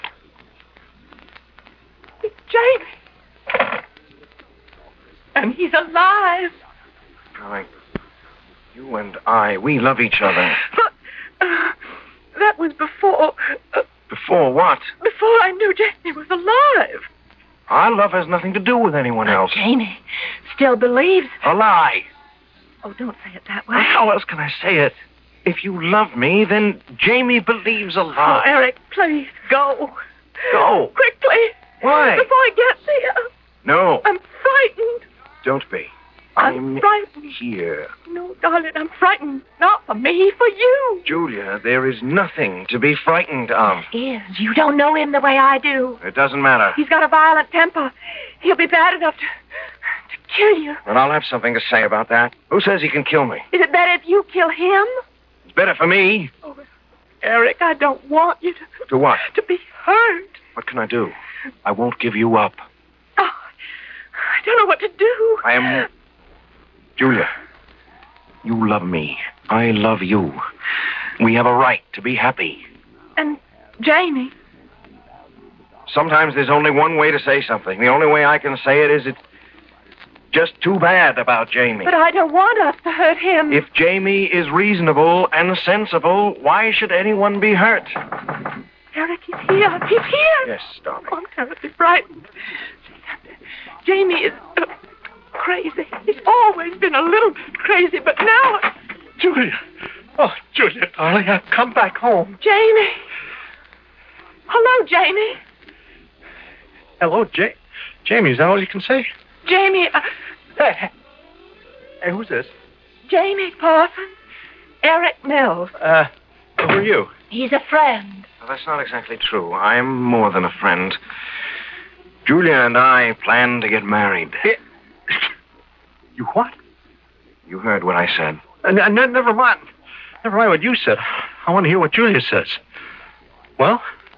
Jamie. And he's alive. Darling, you You and I, we love each other. But uh, that was before... Uh, Before what? before I knew Jamie was alive. Our love has nothing to do with anyone else. Jamie still believes. A lie. Oh, don't say it that way. Well, how else can I say it? If you love me, then Jamie believes a Oh, lie. Eric, please, go. Go. Quickly. Why? Before I get there. No, I'm frightened. don't be. I'm frightened. Here. No, darling, I'm frightened. Not for me, for you. Julia, there is nothing to be frightened of. Is. You don't know him the way I do. It doesn't matter. He's got a violent temper. He'll be bad enough to, to kill you. But I'll have something to say about that. Who says he can kill me? Is it better if you kill him? It's better for me. Oh, Eric, I don't want you to, To what? to be hurt. What can I do? I won't give you up. Oh, I don't know what to do. I am... Julia, you love me. I love you. We have a right to be happy. And Jamie. Sometimes there's only one way to say something. The only way I can say it is it's just too bad about Jamie. But I don't want us to hurt him. If Jamie is reasonable and sensible, why should anyone be hurt? Eric, he's here. He's here. Yes, darling. Oh, I'm terribly frightened. Jamie is uh, crazy. He's always been a little bit crazy, but now... Julia. Oh, Julia, darling, I've come back home. Jamie. Hello, Jamie. Hello, Ja- Jamie. Is that all you can say? Jamie, uh, Hey, hey, who's this? Jamie Parsons. Eric Mills. Uh, who are you? He's a friend. Well, that's not exactly true. I'm more than a friend. Julia and I plan to get married. You what? You heard what I said. Uh, n- n- never mind. Never mind what you said. I want to hear what Julia says. Well?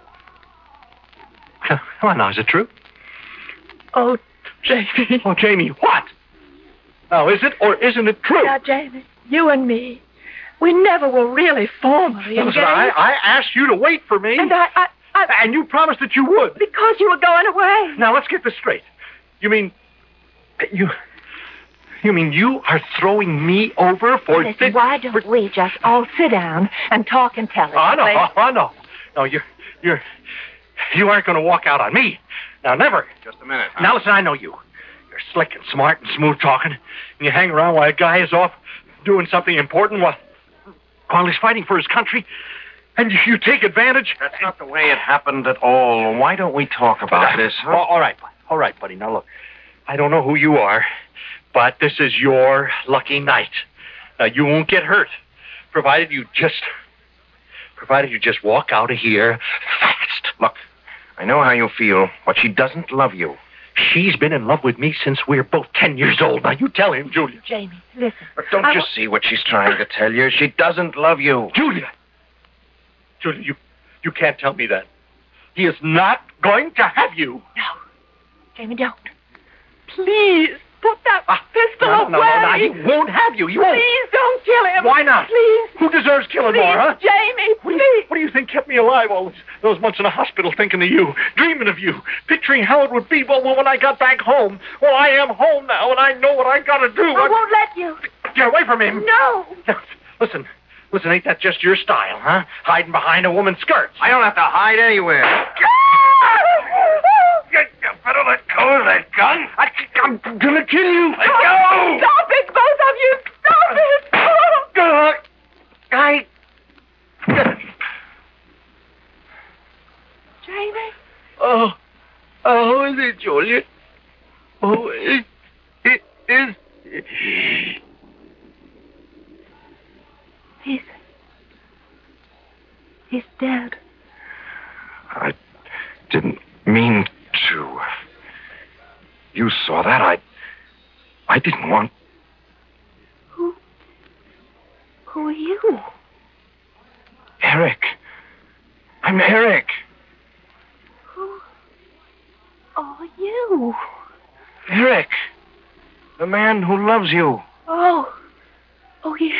Come on now, is it true? Oh, Jamie. Oh, Jamie, what? Now, is it or isn't it true? Now, Jamie, you and me, we never were really formally Now, engaged. listen, I, I asked you to wait for me. And I, I, I... And you promised that you would. Because you were going away. Now, let's get this straight. You mean... You... You mean you are throwing me over for... Listen, thi- why don't for... we just all sit down and talk intelligently? Oh, no, oh, no. No, you're... You're... You aren't going to walk out on me. Now, never. Just a minute. Huh? Now, listen, I know you. You're slick and smart and smooth talking, and you hang around while a guy is off doing something important while, while he's fighting for his country, and you, you take advantage. That's not the way it happened at all. Why don't we talk about this, huh? Oh, all right, all right, buddy. Now, look, I don't know who you are, but this is your lucky night. Uh, you won't get hurt, provided you just, provided you just walk out of here fast. Look, I know how you feel, but she doesn't love you. She's been in love with me since we were both ten years old. Now, you tell him, Julia. Jamie, listen. But don't I you wa- see what she's trying to tell you? She doesn't love you. Julia! Julia, you, you can't tell me that. He is not going to have you. No. Jamie, don't. Please, put that pistol No, no, no, away. no, he won't have you. He won't. Please don't kill him. Why not? Please. Who deserves killing Please, more, huh? Jamie, What do, you, please. what do you think kept me alive all those, those months in the hospital thinking of you, dreaming of you, picturing how it would be well, when I got back home? Well, I am home now, and I know what I got to do. I won't let you. Get away from him. No. Now, listen, listen, ain't that just your style, huh? Hiding behind a woman's skirts. I don't have to hide anywhere. You, you better let go of that gun. I, I'm gonna kill you. Let go. Stop it, both of you. Stop it. Uh, I... Jamie. Oh, oh, is it Juliet? Oh, it, it is... He's... He's dead. I didn't mean to. You saw that. I... I didn't want... Who... Who are you? Eric. I'm Eric. Who are you? Eric. The man who loves you. Oh. Oh, yeah.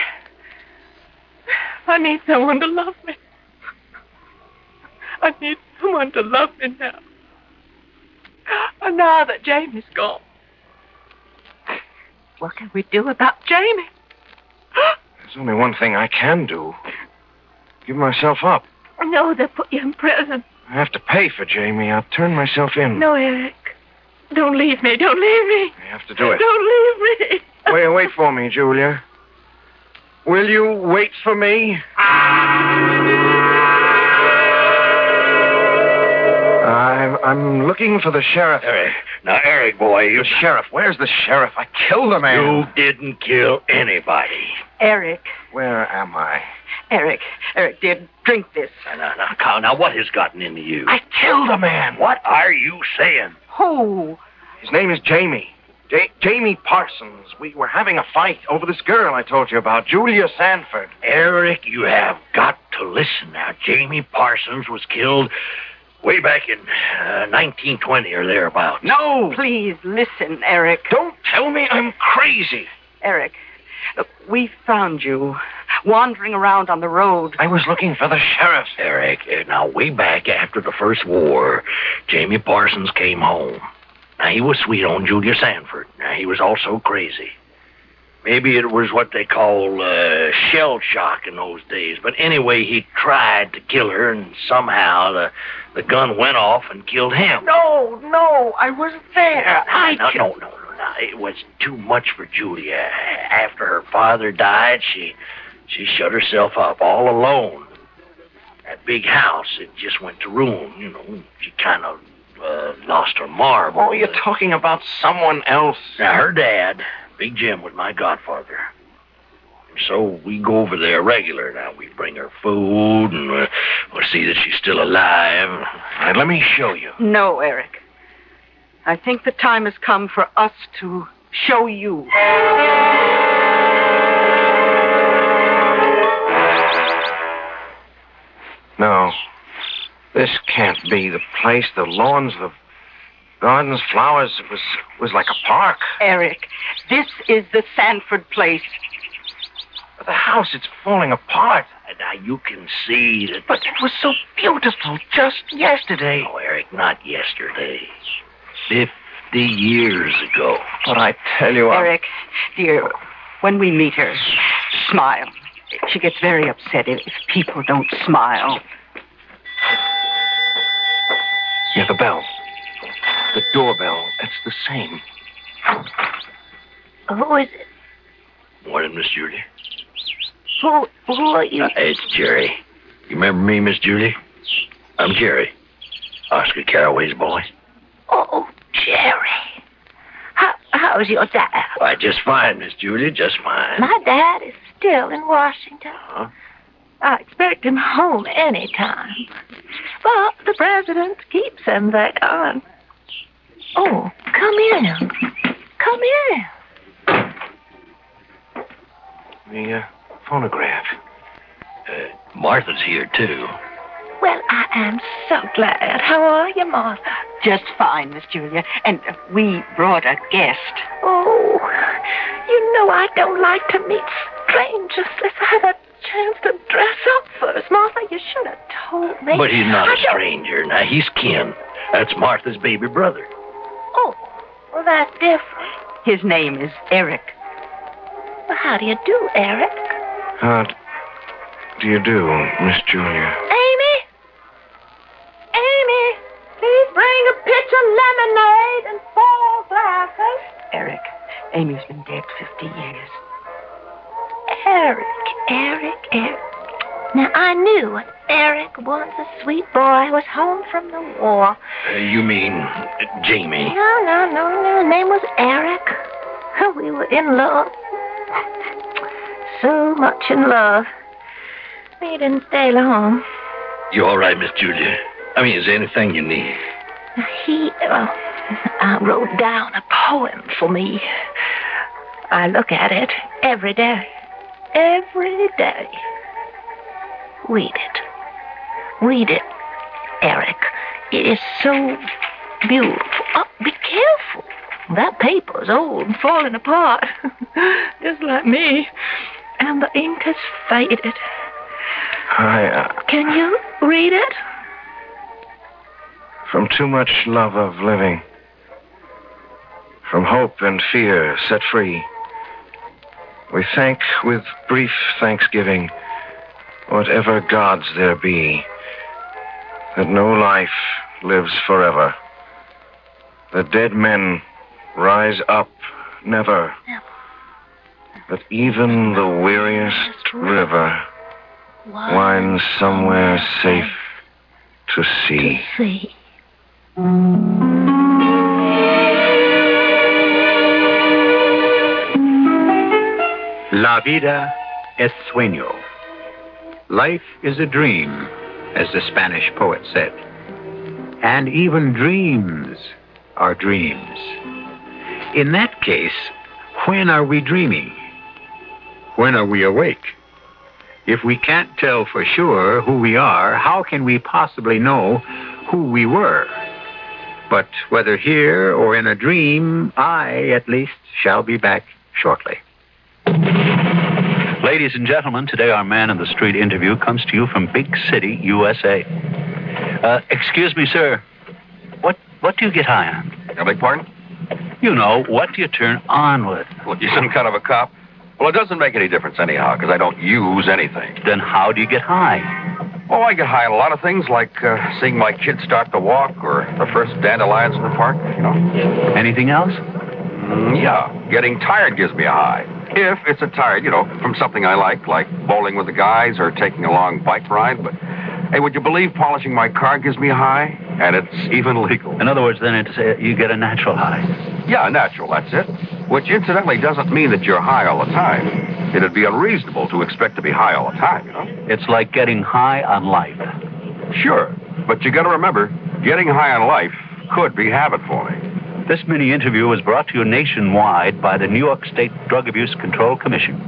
I need someone to love me. I need someone to love me now. And now that Jamie's gone, what can we do about Jamie? There's only one thing I can do. Give myself up. No, they'll put you in prison. I have to pay for Jamie. I'll turn myself in. No, Eric. Don't leave me. Don't leave me. I have to do it. Don't leave me. Wait, wait for me, Julia. Will you wait for me? I'm, I'm looking for the sheriff. Eric. Now, Eric, boy, you... The sheriff. Where's the sheriff? I killed a man. You didn't kill anybody. Eric. Where am I? Eric. Eric, dear, drink this. Now, now, now, Carl, now, what has gotten into you? I killed a man. What are you saying? Who? His name is Jamie. J- Jamie Parsons. We were having a fight over this girl I told you about, Julia Sanford. Eric, you have got to listen now. Jamie Parsons was killed way back in uh, nineteen twenty or thereabouts. No! Please listen, Eric. Don't tell me I'm crazy. Eric, look, we found you wandering around on the road. I was looking for the sheriff. Eric, uh, now, way back after the first war, Jamie Parsons came home. Now, he was sweet on Julia Sanford. Now, he was also crazy. Maybe it was what they call uh, shell shock in those days. But anyway, he tried to kill her, and somehow the, the gun went off and killed him. No, no, I wasn't there. I no, killed... no, no, no, no. It was too much for Julia. After her father died, she she shut herself up all alone. That big house, it just went to ruin. You know, she kind of uh, lost her marble. Oh, you're talking about someone else. Now, her dad, Big Jim, was my godfather. So we go over there regular. Now, we bring her food, and uh, we'll see that she's still alive. And let me show you. No, Eric. I think the time has come for us to show you. No, this can't be the place. The lawns, the gardens, flowers, it was, was like a park. Eric, this is the Sanford place. But the house, it's falling apart. Now, you can see that... But it was so beautiful just yesterday. Oh, Eric, not yesterday. Fifty years ago. But I tell you... Eric, I'm... dear, when we meet her, smile. She gets very upset if people don't smile. Yeah, the bell. The doorbell. It's the same. Who is it? Morning, Miss Julie. Who, who are you? Uh, it's Jerry. You remember me, Miss Julie? I'm Jerry. Oscar Caraway's boy. Oh, Jerry. How, how's your dad? Why, just fine, Miss Julie, just fine. My dad is still in Washington. Huh? I expect him home any time. But the president keeps him back on. Oh, come in. Come in. The uh, phonograph. Uh, Martha's here, too. Well, I am so glad. How are you, Martha? Just fine, Miss Julia. And uh, we brought a guest. Oh, you know I don't like to meet strangers unless I have a chance to dress up first. Martha, you should have told me. But he's not I a don't- stranger. Now, he's kin. That's Martha's baby brother. Oh, well, that's different. His name is Eric. Well, how do you do, Eric? How do you do, Miss Julia? Amy? Amy, please bring a pitch of lemonade and four glasses. Eric, Amy's been dead fifty years. Eric, Eric, Eric. Now, I knew Eric was a sweet boy who was home from the war. Uh, you mean uh, Jamie? No, no, no, no. His name was Eric. We were in love. So much in love. We didn't stay long. You all right, Miss Julia? I mean, is there anything you need? He uh, uh, wrote down a poem for me. I look at it every day. Every day. Read it. Read it, Eric. It is so beautiful. Oh, be careful. That paper's old and falling apart. Just like me. And the ink has faded. I, uh, Can you read it? from too much love of living, from hope and fear set free, We thank with brief thanksgiving whatever gods there be, that no life lives forever. That dead men rise up never. That even the weariest river winds somewhere safe to sea. La vida es sueño. Life is a dream, as the Spanish poet said. And even dreams are dreams. In that case, when are we dreaming? When are we awake? If we can't tell for sure who we are, how can we possibly know who we were? But whether here or in a dream, I, at least, shall be back shortly. Ladies and gentlemen, today our Man in the Street interview comes to you from Big City, U S A. Uh, excuse me, sir. What what do you get high on? I beg pardon? You know, what do you turn on with? Look, you some kind of a cop? Well, it doesn't make any difference anyhow, because I don't use anything. Then how do you get high? Oh, I get high on a lot of things, like uh, seeing my kids start to walk, or the first dandelions in the park, you know. Anything else? Mm, yeah, getting tired gives me a high. If it's a tired, you know, from something I like, like bowling with the guys or taking a long bike ride. But, hey, would you believe polishing my car gives me a high? And it's even legal. In other words, then, it's, uh, you get a natural high. Yeah, natural, that's it. Which, incidentally, doesn't mean that you're high all the time. It'd be unreasonable to expect to be high all the time, you know? It's like getting high on life. Sure, but you got to remember, getting high on life could be habit forming. This mini interview was brought to you nationwide by the New York State Drug Abuse Control Commission.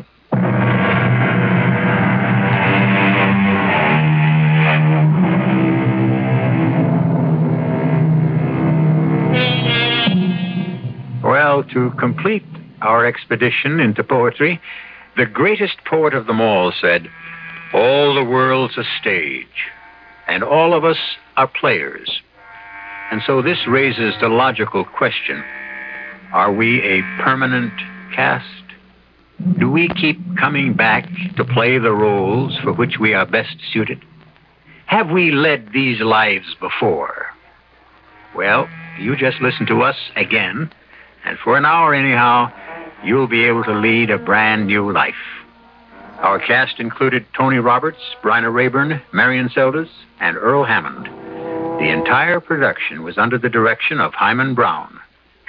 Well, to complete our expedition into poetry, the greatest poet of them all said, "All the world's a stage, and all of us are players." And so this raises the logical question, are we a permanent cast? Do we keep coming back to play the roles for which we are best suited? Have we led these lives before? Well, you just listen to us again, and for an hour anyhow, you'll be able to lead a brand new life. Our cast included Tony Roberts, Bryna Rayburn, Marion Seldes, and Earl Hammond. The entire production was under the direction of Hyman Brown.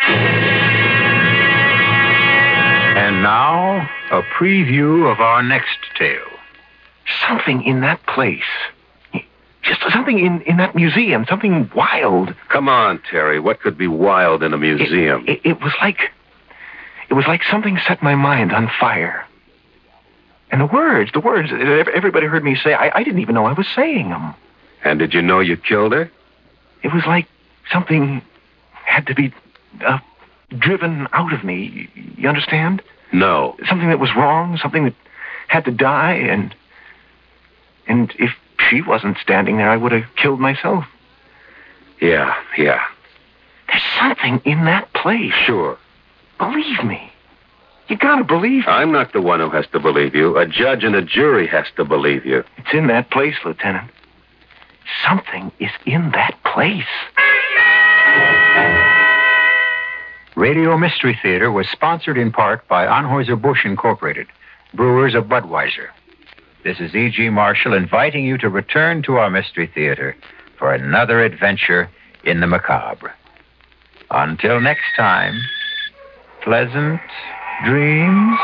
And now, a preview of our next tale. Something in that place. Just something in, in that museum, something wild. Come on, Terry. What could be wild in a museum? It, it, it was like... It was like something set my mind on fire. And the words, the words, everybody heard me say, I, I didn't even know I was saying them. And did you know you killed her? It was like something had to be uh, driven out of me. You understand? No. Something that was wrong, something that had to die, and and if she wasn't standing there, I would have killed myself. Yeah, yeah. There's something in that place. Sure. Believe me. You gotta believe me. I'm not the one who has to believe you. A judge and a jury has to believe you. It's in that place, Lieutenant. Something is in that place. Radio Mystery Theater was sponsored in part by Anheuser-Busch Incorporated, brewers of Budweiser. This is E G. Marshall inviting you to return to our Mystery Theater for another adventure in the macabre. Until next time, pleasant dreams.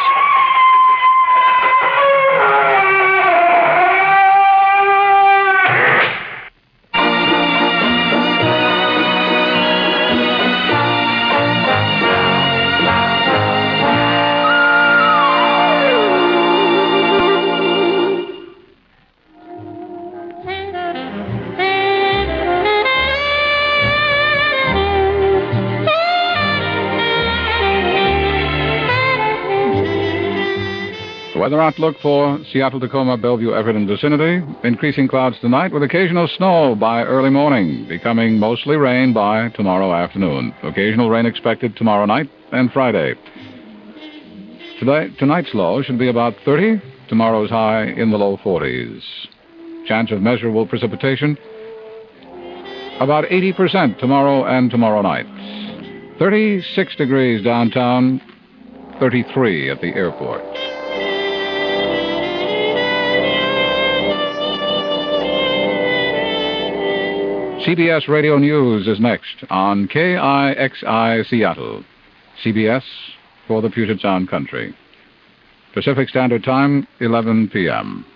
Weather outlook for Seattle, Tacoma, Bellevue, Everett, and vicinity. Increasing clouds tonight with occasional snow by early morning, becoming mostly rain by tomorrow afternoon. Occasional rain expected tomorrow night and Friday. Today, tonight's low should be about thirty, tomorrow's high in the low forties. Chance of measurable precipitation, about eighty percent tomorrow and tomorrow night. thirty-six degrees downtown, thirty-three at the airport. C B S Radio News is next on K I X I Seattle. C B S for the Puget Sound country. Pacific Standard Time, eleven p.m.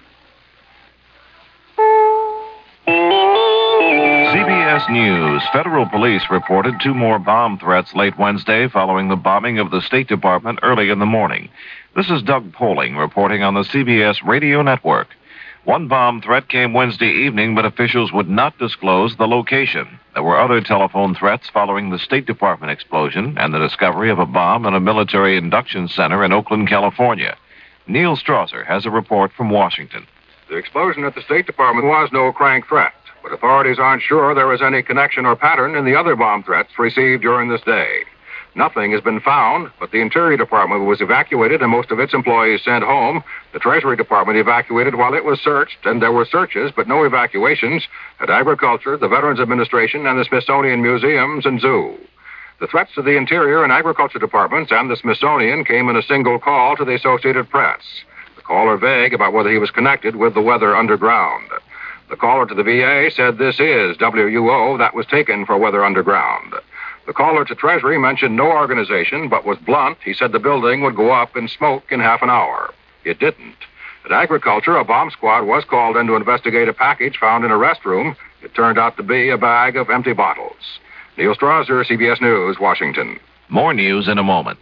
C B S News. Federal police reported two more bomb threats late Wednesday following the bombing of the State Department early in the morning. This is Doug Poling reporting on the C B S Radio Network. One bomb threat came Wednesday evening, but officials would not disclose the location. There were other telephone threats following the State Department explosion and the discovery of a bomb in a military induction center in Oakland, California. Neil Strasser has a report from Washington. The explosion at the State Department was no crank threat, but authorities aren't sure there was any connection or pattern in the other bomb threats received during this day. Nothing has been found, but the Interior Department was evacuated and most of its employees sent home. The Treasury Department evacuated while it was searched, and there were searches, but no evacuations at Agriculture, the Veterans Administration, and the Smithsonian Museums and Zoo. The threats to the Interior and Agriculture Departments and the Smithsonian came in a single call to the Associated Press. The caller vague about whether he was connected with the Weather Underground. The caller to the V A said this is W U O that was taken for Weather Underground. The caller to Treasury mentioned no organization, but was blunt. He said the building would go up in smoke in half an hour. It didn't. At Agriculture, a bomb squad was called in to investigate a package found in a restroom. It turned out to be a bag of empty bottles. Neil Strasser, C B S News, Washington. More news in a moment.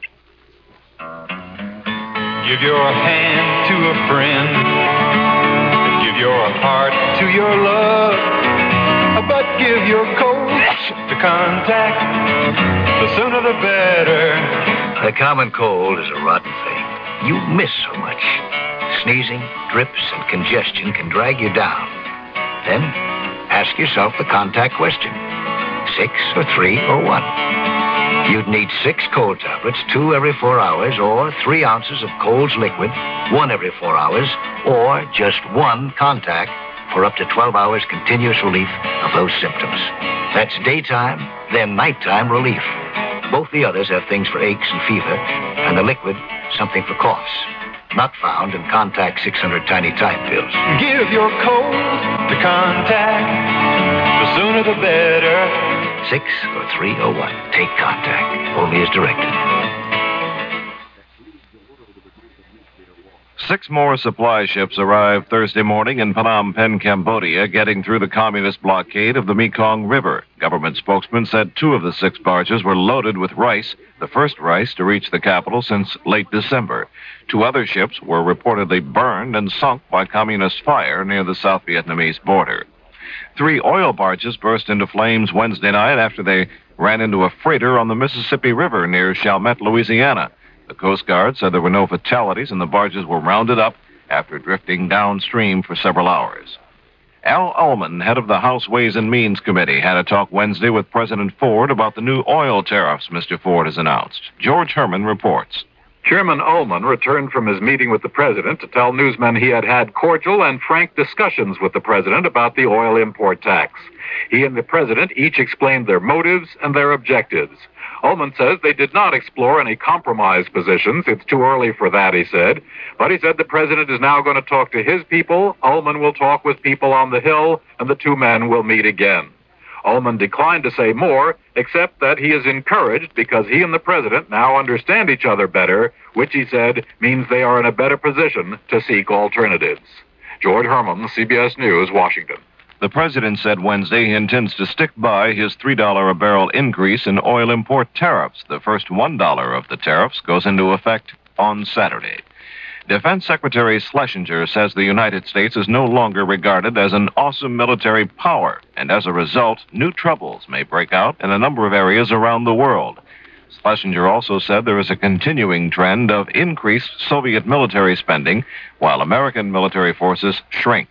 Give your hand to a friend. Give your heart to your love. But give your coat to contact. The sooner the better. The common cold is a rotten thing. You miss so much. Sneezing, drips, and congestion can drag you down. Then ask yourself the contact question. Six or three or one? You'd need six cold tablets, two every four hours, or three ounces of Cold's liquid, one every four hours, or just one contact for up to twelve hours continuous relief of those symptoms. That's daytime, then nighttime relief. Both the others have things for aches and fever, and the liquid, something for coughs. Not found in Contact six hundred Tiny Time pills. Give your cold to contact. The sooner the better. Six or three or one. Take Contact. Only as directed. Six more supply ships arrived Thursday morning in Phnom Penh, Cambodia, getting through the communist blockade of the Mekong River. Government spokesman said two of the six barges were loaded with rice, the first rice to reach the capital since late December. Two other ships were reportedly burned and sunk by communist fire near the South Vietnamese border. Three oil barges burst into flames Wednesday night after they ran into a freighter on the Mississippi River near Chalmette, Louisiana. The Coast Guard said there were no fatalities and the barges were rounded up after drifting downstream for several hours. Al Ullman, head of the House Ways and Means Committee, had a talk Wednesday with President Ford about the new oil tariffs Mister Ford has announced. George Herman reports. Chairman Ullman returned from his meeting with the president to tell newsmen he had had cordial and frank discussions with the president about the oil import tax. He and the president each explained their motives and their objectives. Ullman says they did not explore any compromise positions. It's too early for that, he said. But he said the president is now going to talk to his people, Ullman will talk with people on the Hill, and the two men will meet again. Ullman declined to say more, except that he is encouraged because he and the president now understand each other better, which, he said, means they are in a better position to seek alternatives. George Herman, C B S News, Washington. The president said Wednesday he intends to stick by his three dollars a barrel increase in oil import tariffs. The first one dollar of the tariffs goes into effect on Saturday. Defense Secretary Schlesinger says the United States is no longer regarded as an awesome military power, and as a result, new troubles may break out in a number of areas around the world. Schlesinger also said there is a continuing trend of increased Soviet military spending, while American military forces shrink.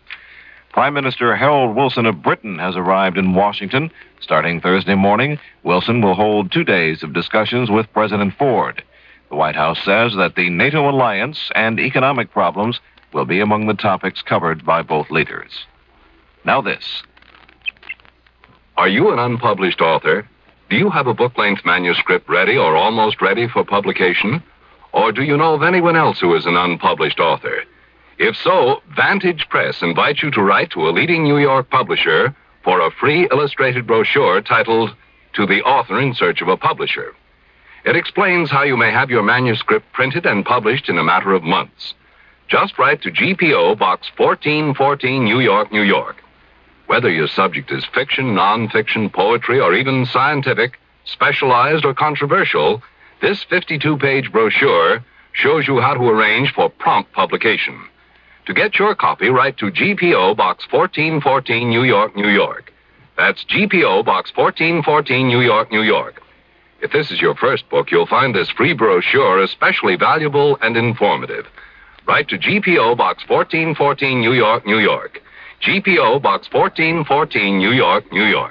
Prime Minister Harold Wilson of Britain has arrived in Washington. Starting Thursday morning, Wilson will hold two days of discussions with President Ford. The White House says that the NATO alliance and economic problems will be among the topics covered by both leaders. Now this. Are you an unpublished author? Do you have a book-length manuscript ready or almost ready for publication? Or do you know of anyone else who is an unpublished author? If so, Vantage Press invites you to write to a leading New York publisher for a free illustrated brochure titled To the Author in Search of a Publisher. It explains how you may have your manuscript printed and published in a matter of months. Just write to G P O Box fourteen fourteen, New York, New York. Whether your subject is fiction, nonfiction, poetry, or even scientific, specialized, or controversial, this fifty-two page brochure shows you how to arrange for prompt publication. To get your copy, write to G P O Box fourteen fourteen, New York, New York. That's G P O Box fourteen fourteen, New York, New York. If this is your first book, you'll find this free brochure especially valuable and informative. Write to G P O Box fourteen fourteen, New York, New York. G P O Box fourteen fourteen, New York, New York.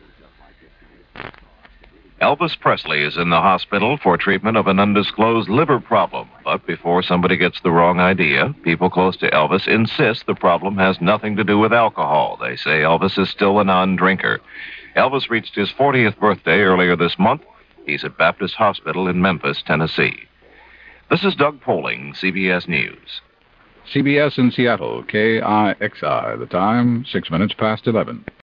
Elvis Presley is in the hospital for treatment of an undisclosed liver problem. But before somebody gets the wrong idea, people close to Elvis insist the problem has nothing to do with alcohol. They say Elvis is still a non-drinker. Elvis reached his fortieth birthday earlier this month. He's at Baptist Hospital in Memphis, Tennessee. This is Doug Poling, C B S News. C B S in Seattle, K I X I. The time, six minutes past eleven.